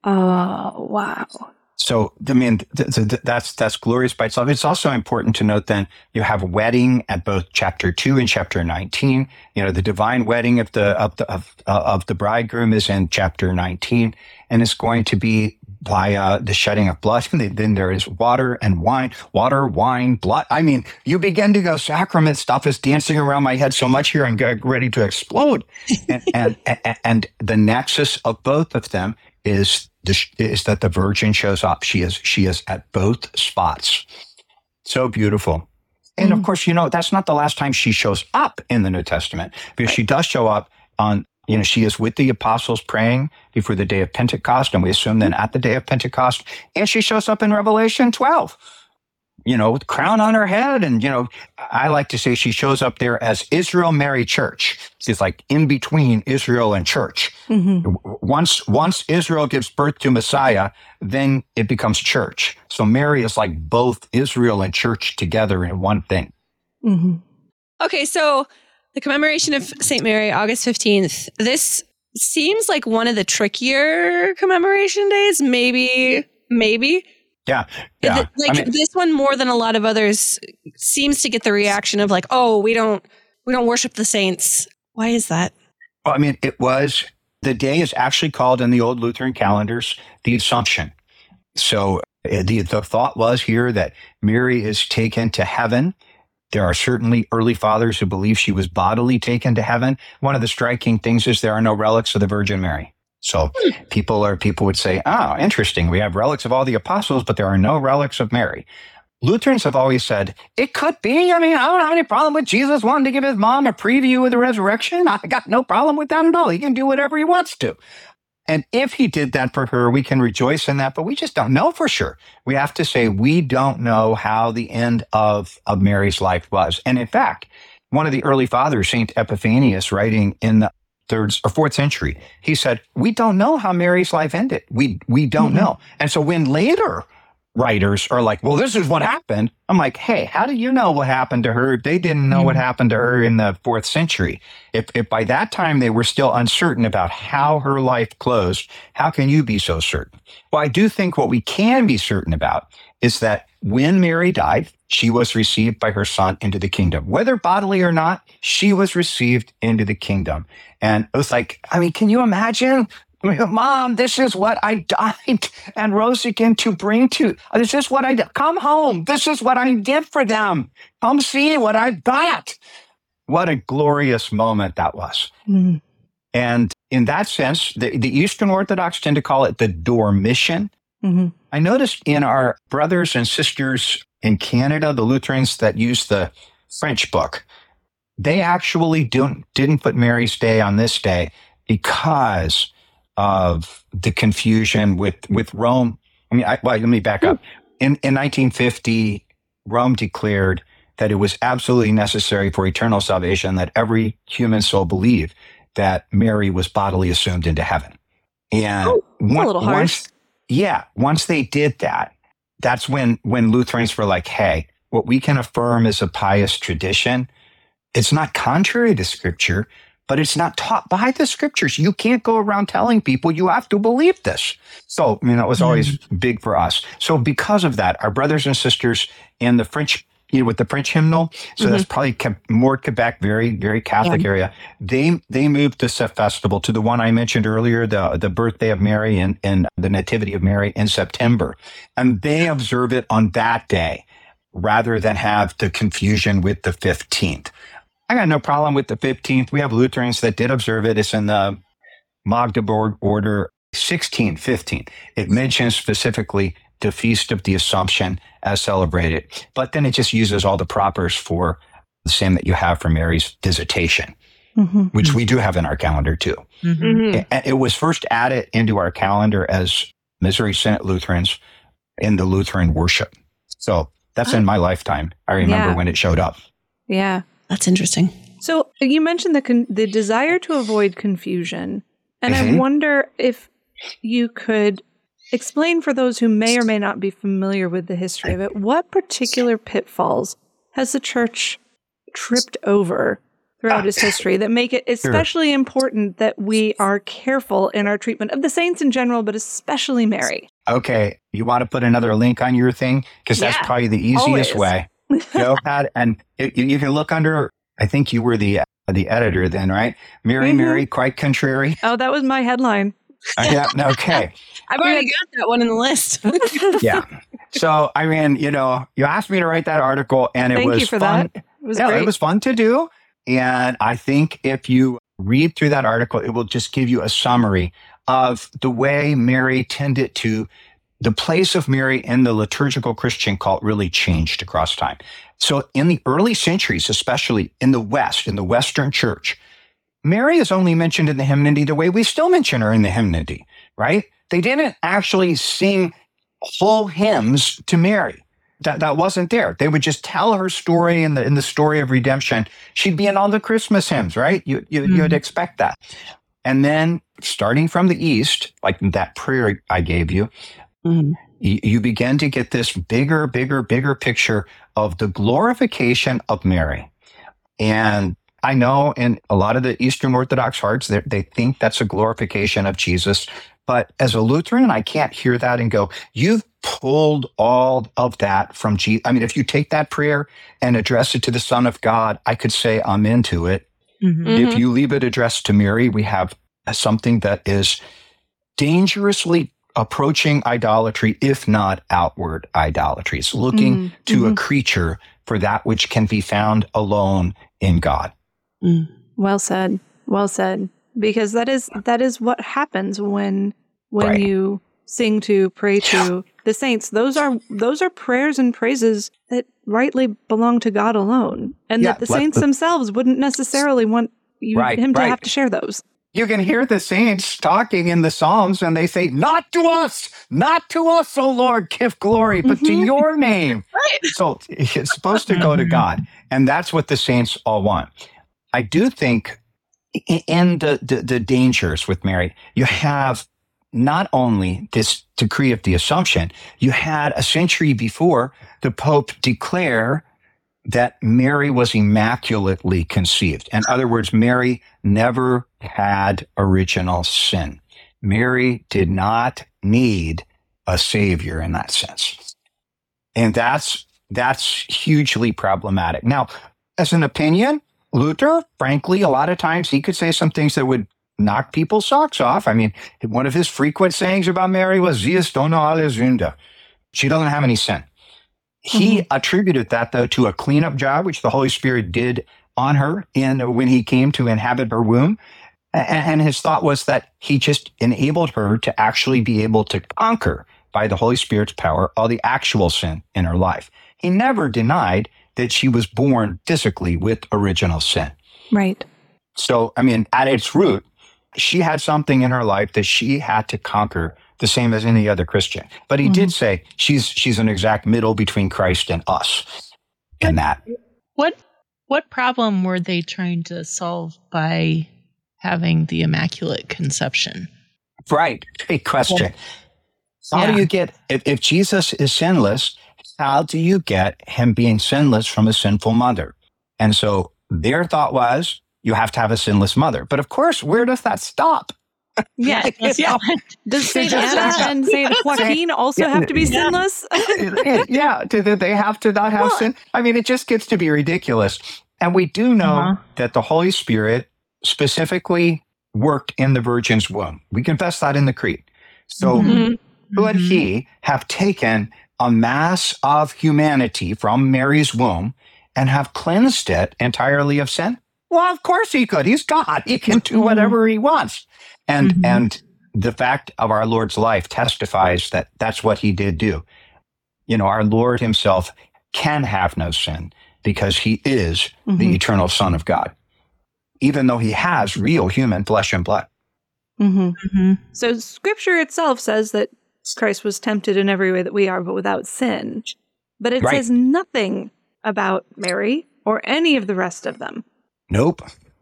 Oh, wow. So, I mean, th- th- that's that's glorious by itself. It's also important to note then you have wedding at both chapter two and chapter nineteen. You know, the divine wedding of the of the of, uh, of the bridegroom is in chapter nineteen, and it's going to be by uh, the shedding of blood. And then there is water and wine, water, wine, blood. I mean, you begin to go, sacrament stuff is dancing around my head so much here, I'm ready to explode. and, and, and and the nexus of both of them is the, is that the Virgin shows up. She is she is at both spots. So beautiful. And mm. of course, you know, that's not the last time she shows up in the New Testament, because she does show up on, you know, she is with the apostles praying before the day of Pentecost, and we assume then at the day of Pentecost, and she shows up in Revelation twelve, you know, with crown on her head. And, you know, I like to say she shows up there as Israel Mary Church. She's like in between Israel and church. Mm-hmm. Once, once Israel gives birth to Messiah, then it becomes church. So Mary is like both Israel and church together in one thing. Mm-hmm. Okay, so the commemoration of Saint Mary, August fifteenth, this seems like one of the trickier commemoration days, maybe, maybe. Yeah. yeah. The, like I mean, this one more than a lot of others seems to get the reaction of like, oh, we don't, we don't worship the saints. Why is that? Well, I mean, it was, the day is actually called in the old Lutheran calendars, the Assumption. So uh, the, the thought was here that Mary is taken to heaven. There are certainly early fathers who believe she was bodily taken to heaven. One of the striking things is there are no relics of the Virgin Mary. So people are people would say, oh, interesting. We have relics of all the apostles, but there are no relics of Mary. Lutherans have always said, it could be. I mean, I don't have any problem with Jesus wanting to give his mom a preview of the resurrection. I got no problem with that at all. He can do whatever he wants to. And if he did that for her, we can rejoice in that, but we just don't know for sure. We have to say we don't know how the end of, of Mary's life was. And in fact, one of the early fathers, Saint Epiphanius, writing in the third or fourth century, he said, we don't know how Mary's life ended. We we don't mm-hmm. know. And so when later writers are like, well, this is what happened, I'm like, hey, how do you know what happened to her if they didn't know mm-hmm. what happened to her in the fourth century? If, if by that time they were still uncertain about how her life closed, how can you be so certain? Well, I do think what we can be certain about is that when Mary died, she was received by her son into the kingdom. Whether bodily or not, she was received into the kingdom. And it was like, I mean, can you imagine? Mom, this is what I died and rose again to bring to. This is what I did. Come home. This is what I did for them. Come see what I got. What a glorious moment that was. Mm-hmm. And in that sense, the, the Eastern Orthodox tend to call it the Dormition. Mm-hmm. I noticed in our brothers and sisters in Canada, the Lutherans that use the French book, they actually don't, didn't put Mary's Day on this day because of the confusion with, with Rome. I mean, I, well, let me back up. In, in nineteen fifty, Rome declared that it was absolutely necessary for eternal salvation that every human soul believe that Mary was bodily assumed into heaven. And oh, one, a little harsh. Once, yeah, once they did that, that's when, when Lutherans were like, hey, what we can affirm is a pious tradition. It's not contrary to scripture, but it's not taught by the scriptures. You can't go around telling people you have to believe this. So, I mean, that was always mm. big for us. So because of that, our brothers and sisters in the French, you know, with the French hymnal, so mm-hmm. that's probably more Quebec, very, very Catholic yeah. area. They they moved the festival to the one I mentioned earlier, the the birthday of Mary and, and the Nativity of Mary in September. And they observe it on that day rather than have the confusion with the fifteenth. I got no problem with the fifteenth. We have Lutherans that did observe it. It's in the Magdeburg Order sixteen fifteen. It mentions specifically the Feast of the Assumption as celebrated, but then it just uses all the propers for the same that you have for Mary's visitation, mm-hmm. which we do have in our calendar too. Mm-hmm. It, it was first added into our calendar as Missouri Synod Lutherans in the Lutheran worship. So that's oh. in my lifetime. I remember yeah. when it showed up. Yeah. That's interesting. So you mentioned the con- the desire to avoid confusion, and mm-hmm. I wonder if you could explain for those who may or may not be familiar with the history of it, what particular pitfalls has the church tripped over throughout its history that make it especially sure. important that we are careful in our treatment of the saints in general, but especially Mary? Okay. You want to put another link on your thing? Because that's yeah, probably the easiest always. way. Go ahead, and it, you can look under, I think you were the the editor then, right? Mary, mm-hmm. Mary, quite contrary. Oh, that was my headline. Uh, yeah, okay. I've already got that one in the list. yeah. So, I mean, you know, you asked me to write that article, and it Thank was you for fun. That. It was yeah, great. It was fun to do. And I think if you read through that article, it will just give you a summary of the way Mary tended to, the place of Mary in the liturgical Christian cult really changed across time. So in the early centuries, especially in the West, in the Western church, Mary is only mentioned in the hymnody the way we still mention her in the hymnody, right? They didn't actually sing whole hymns to Mary. That that wasn't there. They would just tell her story in the in the story of redemption. She'd be in all the Christmas hymns, right? You, you, mm-hmm. You'd expect that. And then starting from the East, like that prayer I gave you, mm-hmm. you, you begin to get this bigger, bigger, bigger picture of the glorification of Mary. And I know in a lot of the Eastern Orthodox hearts, they think that's a glorification of Jesus. But as a Lutheran, I can't hear that and go, you've pulled all of that from Jesus. I mean, if you take that prayer and address it to the Son of God, I could say I'm into it. Mm-hmm. If you leave it addressed to Mary, we have something that is dangerously approaching idolatry, if not outward idolatry. It's looking mm-hmm. to mm-hmm. a creature for that which can be found alone in God. Mm. Well said. Well said. Because that is that is what happens when when right. you sing to, pray to the saints. Those are those are prayers and praises that rightly belong to God alone, and yeah, that the saints the, themselves wouldn't necessarily want you right, him to right. have to share those. You can hear the saints talking in the Psalms, and they say, "Not to us, not to us, O Lord, give glory, but mm-hmm. to your name." Right. So it's supposed to go to God, and that's what the saints all want. I do think in the, the, the dangers with Mary, you have not only this decree of the Assumption, you had a century before the Pope declare that Mary was immaculately conceived. In other words, Mary never had original sin. Mary did not need a savior in that sense. And that's, that's hugely problematic. Now, as an opinion, Luther, frankly, a lot of times he could say some things that would knock people's socks off. I mean, one of his frequent sayings about Mary was, "Sie ist ohne alle Sünde." She doesn't have any sin. He mm-hmm. attributed that, though, to a cleanup job, which the Holy Spirit did on her in when he came to inhabit her womb. And his thought was that he just enabled her to actually be able to conquer, by the Holy Spirit's power, all the actual sin in her life. He never denied that she was born physically with original sin. Right. So, I mean, at its root, she had something in her life that she had to conquer, the same as any other Christian. But he mm-hmm. did say she's she's an exact middle between Christ and us in that. What what problem were they trying to solve by having the Immaculate Conception? Right. Great question. Well, how yeah. do you get, if, if Jesus is sinless, how do you get him being sinless from a sinful mother? And so their thought was, you have to have a sinless mother. But of course, where does that stop? Yeah. yeah. Does Saint just- Anna and Saint Joaquin also Yeah. have to be Yeah. sinless? yeah, do they they have to not have Well- sin? I mean, it just gets to be ridiculous. And we do know Uh-huh. that the Holy Spirit specifically worked in the Virgin's womb. We confess that in the Creed. So Mhm. could Mhm. he have taken a mass of humanity from Mary's womb and have cleansed it entirely of sin? Well, of course he could. He's God. He can do whatever he wants. And Mhm. and the fact of our Lord's life testifies that that's what he did do. You know, our Lord himself can have no sin because he is Mhm. the eternal Son of God, even though he has real human flesh and blood. Mm-hmm. Mhm. So scripture itself says that Christ was tempted in every way that we are, but without sin. But it Right. says nothing about Mary or any of the rest of them. Nope.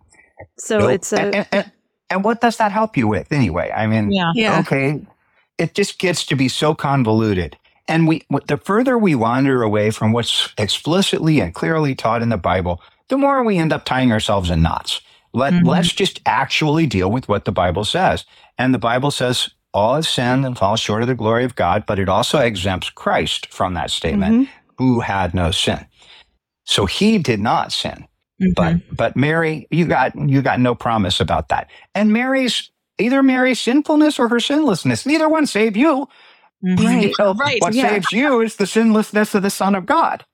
So nope. it's a and, and, and, and what does that help you with anyway? I mean, Yeah. Yeah. okay, it just gets to be so convoluted. And we, the further we wander away from what's explicitly and clearly taught in the Bible, the more we end up tying ourselves in knots. Let, Mhm. Let's just actually deal with what the Bible says. And the Bible says all have sinned and fall short of the glory of God, but it also exempts Christ from that statement, Mhm. who had no sin. So he did not sin. Mhm. But but Mary, you got you got no promise about that. And Mary's either Mary's sinfulness or her sinlessness. Neither one save you. Mhm. Right. You know, Right, what yeah. saves you is the sinlessness of the Son of God.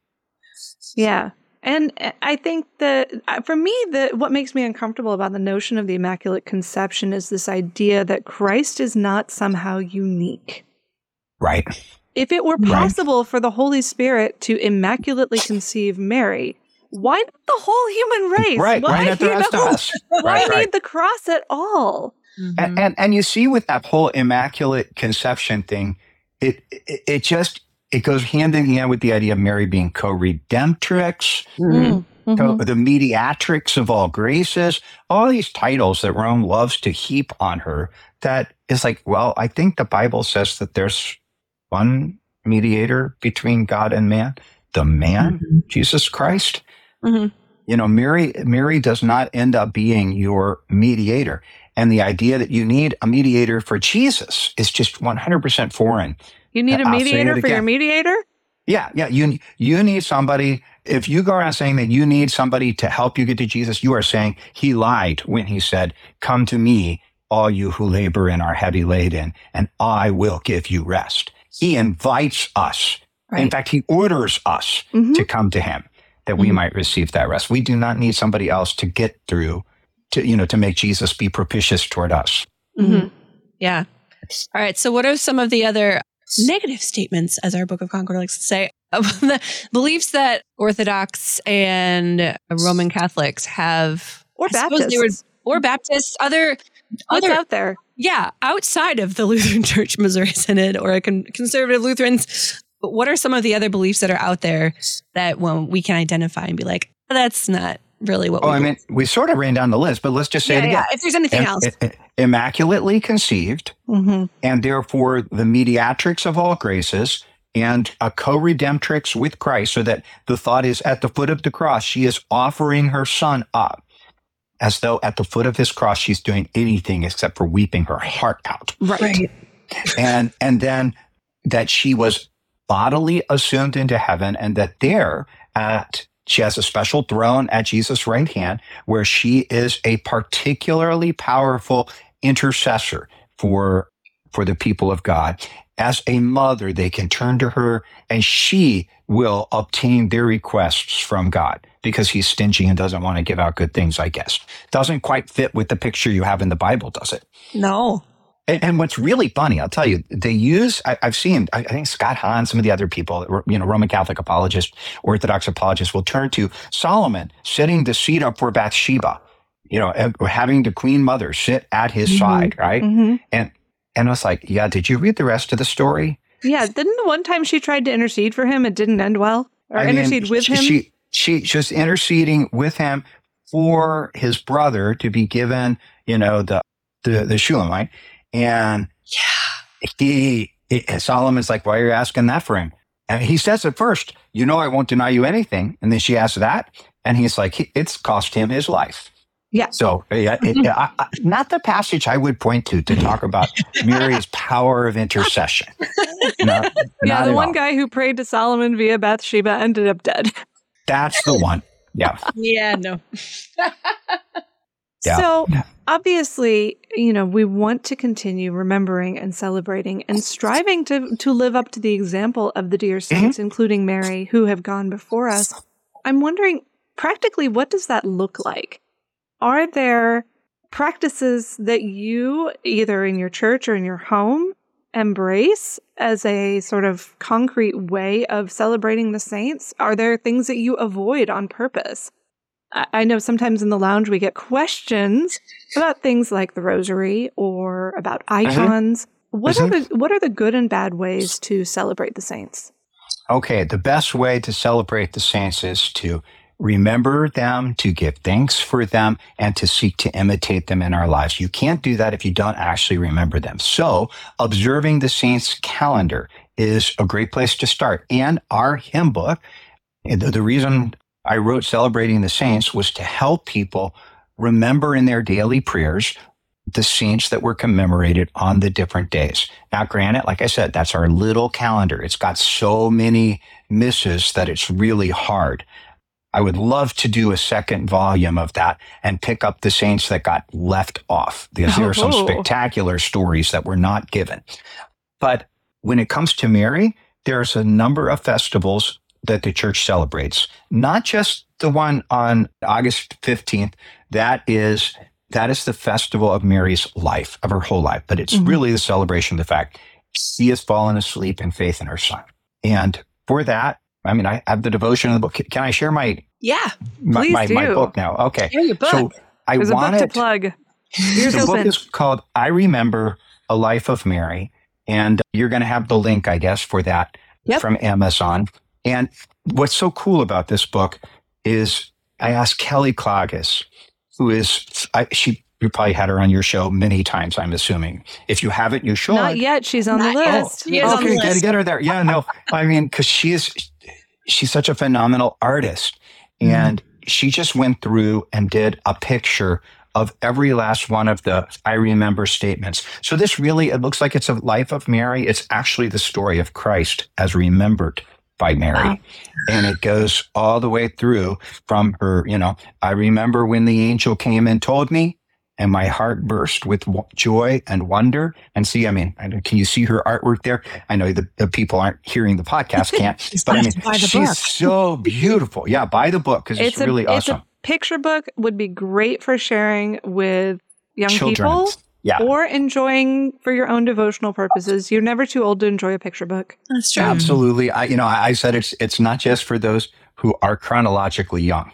Yeah. And I think that uh, for me, the what makes me uncomfortable about the notion of the Immaculate Conception is this idea that Christ is not somehow unique. Right. If it were Right. possible for the Holy Spirit to immaculately conceive Mary, why not the whole human race? Right. Why, Why not the you rest know, of us? why Right, need right. the cross at all? Mhm. And, and and you see with that whole immaculate conception thing, it it, it just it goes hand in hand with the idea of Mary being co-redemptrix, Mm. co- Mhm. the mediatrix of all graces, all these titles that Rome loves to heap on her. That is like, well, I think the Bible says that there's one mediator between God and man, the man, Mhm. Jesus Christ. Mhm. You know, Mary, Mary does not end up being your mediator. And the idea that you need a mediator for Jesus is just one hundred percent foreign. You need a I'll say mediator it for your again. mediator? Yeah, yeah. You you need somebody. If you go around saying that you need somebody to help you get to Jesus, you are saying he lied when he said, "Come to me, all you who labor and are heavy laden, and I will give you rest." He invites us. In Right. fact, he orders us Mhm. to come to him that we Mhm. might receive that rest. We do not need somebody else to get through to, you know, to make Jesus be propitious toward us. Mhm. Yeah. All right. So, what are some of the other negative statements, as our Book of Concord likes to say, of the beliefs that Orthodox and Roman Catholics have, Or I suppose they were- Baptists. or Baptists, other, What's other, out there? yeah, outside of the Lutheran Church Missouri Synod or a con- conservative Lutherans? But what are some of the other beliefs that are out there that well, we can identify and be like, that's not really what Oh, we I believe? mean, we sort of ran down the list, but let's just say yeah, it again. yeah. If there's anything Im- else, i- i- immaculately conceived, Mm-hmm. and therefore the mediatrix of all graces and a co-redemptrix with Christ, so that the thought is at the foot of the cross, she is offering her son up as though at the foot of his cross, she's doing anything except for weeping her heart out. Right. And, and then that she was bodily assumed into heaven, and that there at, she has a special throne at Jesus' right hand where she is a particularly powerful intercessor for, for the people of God. As a mother, they can turn to her and she will obtain their requests from God because he's stingy and doesn't want to give out good things, I guess. Doesn't quite fit with the picture you have in the Bible, does it? no. And, and what's really funny, I'll tell you, they use, I, I've seen, I, I think Scott Hahn, some of the other people, you know, Roman Catholic apologists, Orthodox apologists will turn to Solomon setting the seat up for Bathsheba, you know, and having the Queen Mother sit at his Mhm. side, right? Mm-hmm. And and I was like, yeah, did you read the rest of the story? Yeah. Didn't the one time she tried to intercede for him, it didn't end well? Or I mean, intercede with she, him? She, she, she was interceding with him for his brother to be given, you know, the, the, the Shulamite. And yeah, he, he, Solomon's like, why are you asking that for him? And he says at first, you know, I won't deny you anything. And then she asks that. And he's like, it's cost him his life. Yeah. So, yeah, it, I, I, not the passage I would point to to talk about Mary's power of intercession. Not, yeah, not the at one all. guy who prayed to Solomon via Bathsheba ended up dead. That's the one. Yeah. Yeah, no. Yeah. So obviously, you know, we want to continue remembering and celebrating and striving to, to live up to the example of the dear saints, mm-hmm. including Mary, who have gone before us. I'm wondering, practically, what does that look like? Are there practices that you, either in your church or in your home, embrace as a sort of concrete way of celebrating the saints? Are there things that you avoid on purpose? I know sometimes in the lounge we get questions about things like the rosary or about icons. Mm-hmm. What mm-hmm. are the what are the good and bad ways to celebrate the saints? Okay, the best way to celebrate the saints is to remember them, to give thanks for them, and to seek to imitate them in our lives. You can't do that if you don't actually remember them. So observing the saints' calendar is a great place to start. And our hymn book, the, the reason I wrote Celebrating the Saints was to help people remember in their daily prayers the saints that were commemorated on the different days. Now, granted, like I said, that's our little calendar. It's got so many misses that it's really hard. I would love to do a second volume of that and pick up the saints that got left off, because there are some spectacular stories that were not given. But when it comes to Mary, there's a number of festivals that the church celebrates, not just the one on August fifteenth. That is, that is the festival of Mary's life, of her whole life. But it's mm-hmm. really the celebration of the fact she has fallen asleep in faith in her son. And for that, I mean, I have the devotion of the book. Can I share my yeah, my, please my, do. my book now? Okay. Share your book. So I There's wanted a book to plug. Here's the open. book is called I Remember a Life of Mary. And you're going to have the link, I guess, for that yep. from Amazon. And what's so cool about this book is I asked Kelly Klages, who is, I, she, you probably had her on your show many times, I'm assuming. If you haven't, you should. Not yet. She's on Not the yet. list. She is oh, on the okay, list. gotta get her there. Yeah, no, I mean, because she is, she's such a phenomenal artist. And mm-hmm. she just went through and did a picture of every last one of the I remember statements. So this really, it looks like it's a life of Mary. It's actually the story of Christ as remembered by Mary. Wow. And it goes all the way through from her, you know, I remember when the angel came and told me, and my heart burst with w- joy and wonder. And see, I mean, can you see her artwork there? I know the, the people aren't hearing the podcast, can't, but I mean, she's book. so beautiful. Yeah, buy the book because it's, it's a, really awesome. It's a picture book, would be great for sharing with young Children. people. Yeah. Or enjoying for your own devotional purposes. You're never too old to enjoy a picture book. That's true. Absolutely. I, you know, I said it's it's not just for those who are chronologically young.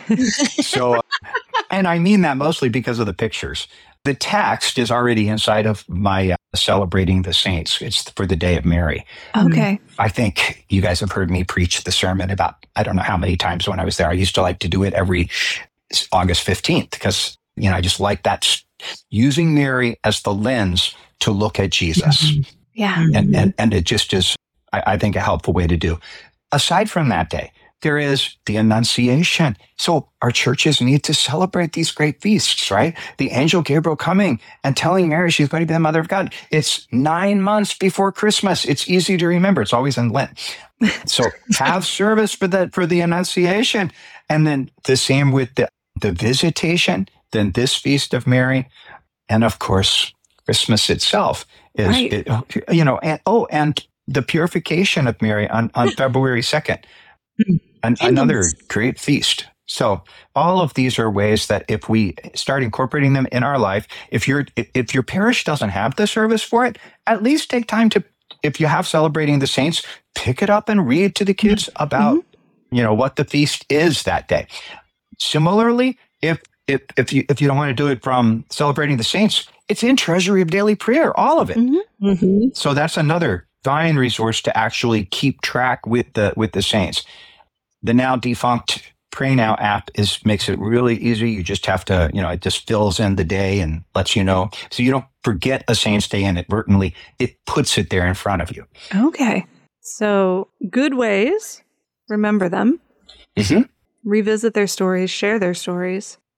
So, and I mean that mostly because of the pictures. The text is already inside of my uh, Celebrating the Saints. It's for the Day of Mary. Okay. I think you guys have heard me preach the sermon about, I don't know how many times when I was there. I used to like to do it every August fifteenth because, you know, I just like that. Using Mary as the lens to look at Jesus. Yeah. And, and, and it just is, I, I think, a helpful way to do. Aside from that day, there is the Annunciation. So our churches need to celebrate these great feasts, right? The angel Gabriel coming and telling Mary she's going to be the mother of God. It's nine months before Christmas. It's easy to remember. It's always in Lent. So have service for the, for the Annunciation. And then the same with the, the Visitation. Then this Feast of Mary, and of course, Christmas itself is, right. it, you know, and, oh, and the Purification of Mary on, on February second, an, another great feast. So all of these are ways that if we start incorporating them in our life, if you're, if your parish doesn't have the service for it, at least take time to, if you have Celebrating the Saints, pick it up and read to the kids about, mm-hmm. you know, what the feast is that day. Similarly, if If if you if you don't want to do it from Celebrating the Saints, it's in Treasury of Daily Prayer, all of it. Mm-hmm. Mm-hmm. So that's another fine resource to actually keep track with the with the saints. The now defunct Pray Now app is makes it really easy. You just have to, you know, it just fills in the day and lets you know, so you don't forget a saint's day inadvertently. It puts it there in front of you. Okay, so good ways, remember them, mm-hmm. revisit their stories, share their stories.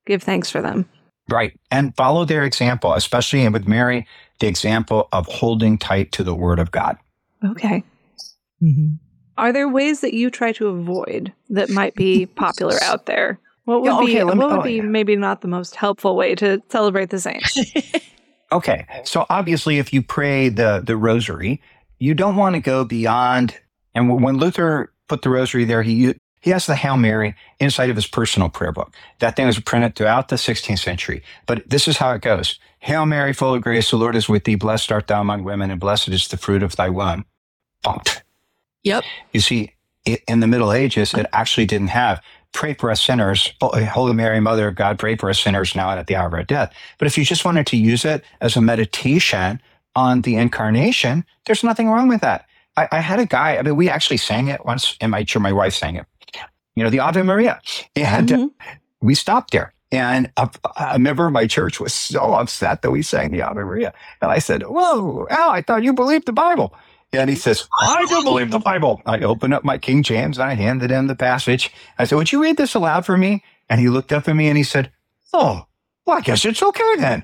give thanks for them. Right. And follow their example, especially with Mary, the example of holding tight to the word of God. Okay. Mm-hmm. Are there ways that you try to avoid that might be popular out there? What would Yeah, okay, be, let me- what would oh, be yeah. maybe not the most helpful way to celebrate the saints? Okay. So obviously, if you pray the, the rosary, you don't want to go beyond. And when Luther put the rosary there, he he has the Hail Mary inside of his personal prayer book. That thing was printed throughout the sixteenth century. But this is how it goes. Hail Mary, full of grace, the Lord is with thee. Blessed art thou among women, and blessed is the fruit of thy womb. Pumped. Yep. You see, it, in the Middle Ages, it actually didn't have pray for us sinners, Holy Mary, Mother of God, pray for us sinners now and at the hour of our death. But if you just wanted to use it as a meditation on the incarnation, there's nothing wrong with that. I, I had a guy, I mean, we actually sang it once in my church, my wife sang it, you know, the Ave Maria. And Mhm. uh, we stopped there. And a, a member of my church was so upset that we sang the Ave Maria. And I said, whoa, Al, I thought you believed the Bible. And he says, I do believe the Bible. I opened up my King James and I handed him the passage. I said, would you read this aloud for me? And he looked up at me and he said, oh, well, I guess it's okay then.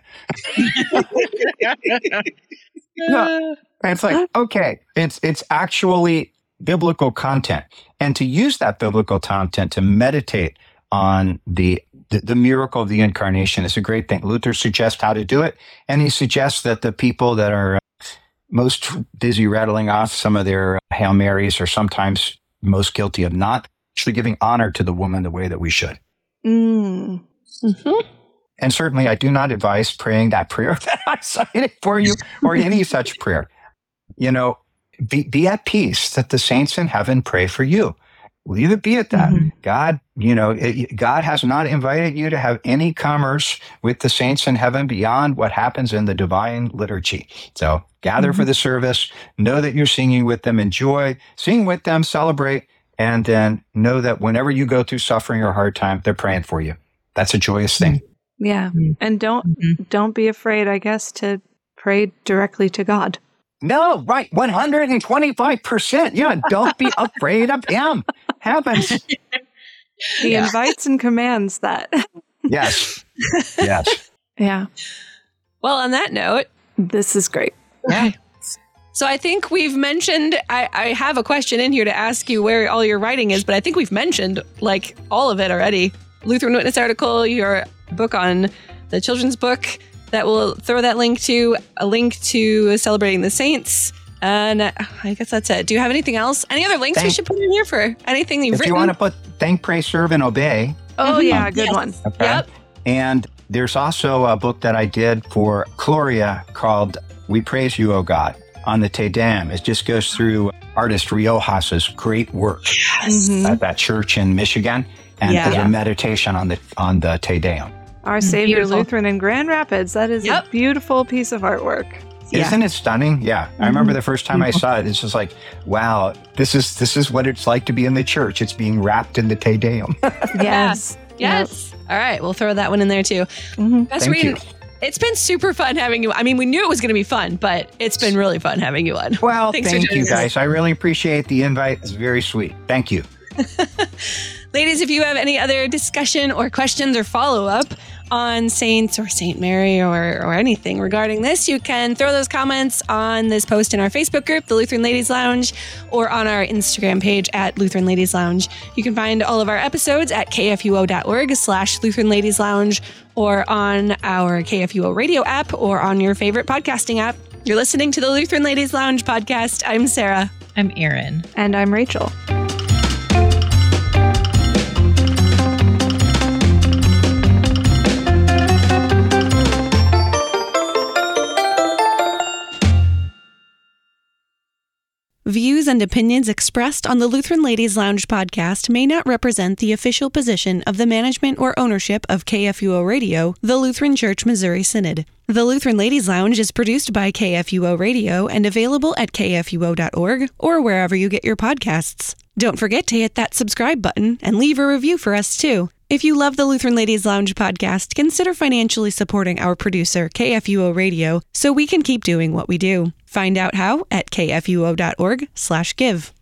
No. And it's like, okay, it's it's actually biblical content. And to use that biblical content to meditate on the, the the miracle of the incarnation is a great thing. Luther suggests how to do it. And he suggests that the people that are most busy rattling off some of their Hail Marys are sometimes most guilty of not actually giving honor to the woman the way that we should. Mm. Mm-hmm. And certainly I do not advise praying that prayer that I cited for you or any such prayer. You know, be, be at peace that the saints in heaven pray for you. Leave it be at that. Mhm. God, you know, it, God has not invited you to have any commerce with the saints in heaven beyond what happens in the divine liturgy. So gather Mhm. for the service, know that you're singing with them, enjoy, sing with them, celebrate, and then know that whenever you go through suffering or hard time, they're praying for you. That's a joyous thing. Yeah. Mhm. And don't Mhm. don't be afraid, I guess, to pray directly to God. No, right. one hundred twenty-five percent. Yeah, don't be afraid of him. Heavens. He Yeah. invites and commands that. Yes. Yes. Yeah. Well, on that note, This is great. Yeah. so I think we've mentioned, I, I have a question in here to ask you where all your writing is, but I think we've mentioned like all of it already. Lutheran Witness article, your book on the children's book that we'll throw that link to, a link to Celebrating the Saints. And uh, I guess that's it. Do you have anything else? Any other links we Thank- should put in here for anything that you've If written? you want to put thank, pray, serve, and obey. Oh, Mhm. yeah. Good Yes. one. Okay. Yep. And there's also a book that I did for Gloria called We Praise You, O God, on the Te Deum. It just goes through artist Riojas's great work Mhm. at that church in Michigan and Yeah. as Yeah. a meditation on the on the Te Deum. Our Savior Beautiful. Lutheran in Grand Rapids. That is Yep. a beautiful piece of artwork. Yeah. Isn't it stunning? Yeah. I remember the first time I Beautiful. saw it, it's just like, wow, this is this is what it's like to be in the church. It's being wrapped in the Te Deum. Yes. Yes. All right. We'll throw that one in there too. Mhm. Pastor Thank you. Whedon, it's been super fun having you. I mean, we knew it was going to be fun, but it's been really fun having you on. Well, Thanks for thank doing you this. guys. I really appreciate the invite. It's very sweet. Thank you. Ladies, if you have any other discussion or questions or follow up on Saints or Saint Mary or, or anything regarding this, you can throw those comments on this post in our Facebook group, the Lutheran Ladies Lounge, or on our Instagram page at Lutheran Ladies Lounge. You can find all of our episodes at kfuo.org slash Lutheran Ladies Lounge or on our K F U O radio app or on your favorite podcasting app. You're listening to the Lutheran Ladies Lounge podcast. I'm Sarah. I'm Erin. And I'm Rachel. Views and opinions expressed on the Lutheran Ladies Lounge podcast may not represent the official position of the management or ownership of K F U O Radio, the Lutheran Church Missouri Synod. The Lutheran Ladies Lounge is produced by K F U O Radio and available at k f u o dot org or wherever you get your podcasts. Don't forget to hit that subscribe button and leave a review for us too. If you love the Lutheran Ladies Lounge podcast, consider financially supporting our producer, K F U O Radio, so we can keep doing what we do. Find out how at k f u o dot org slash give.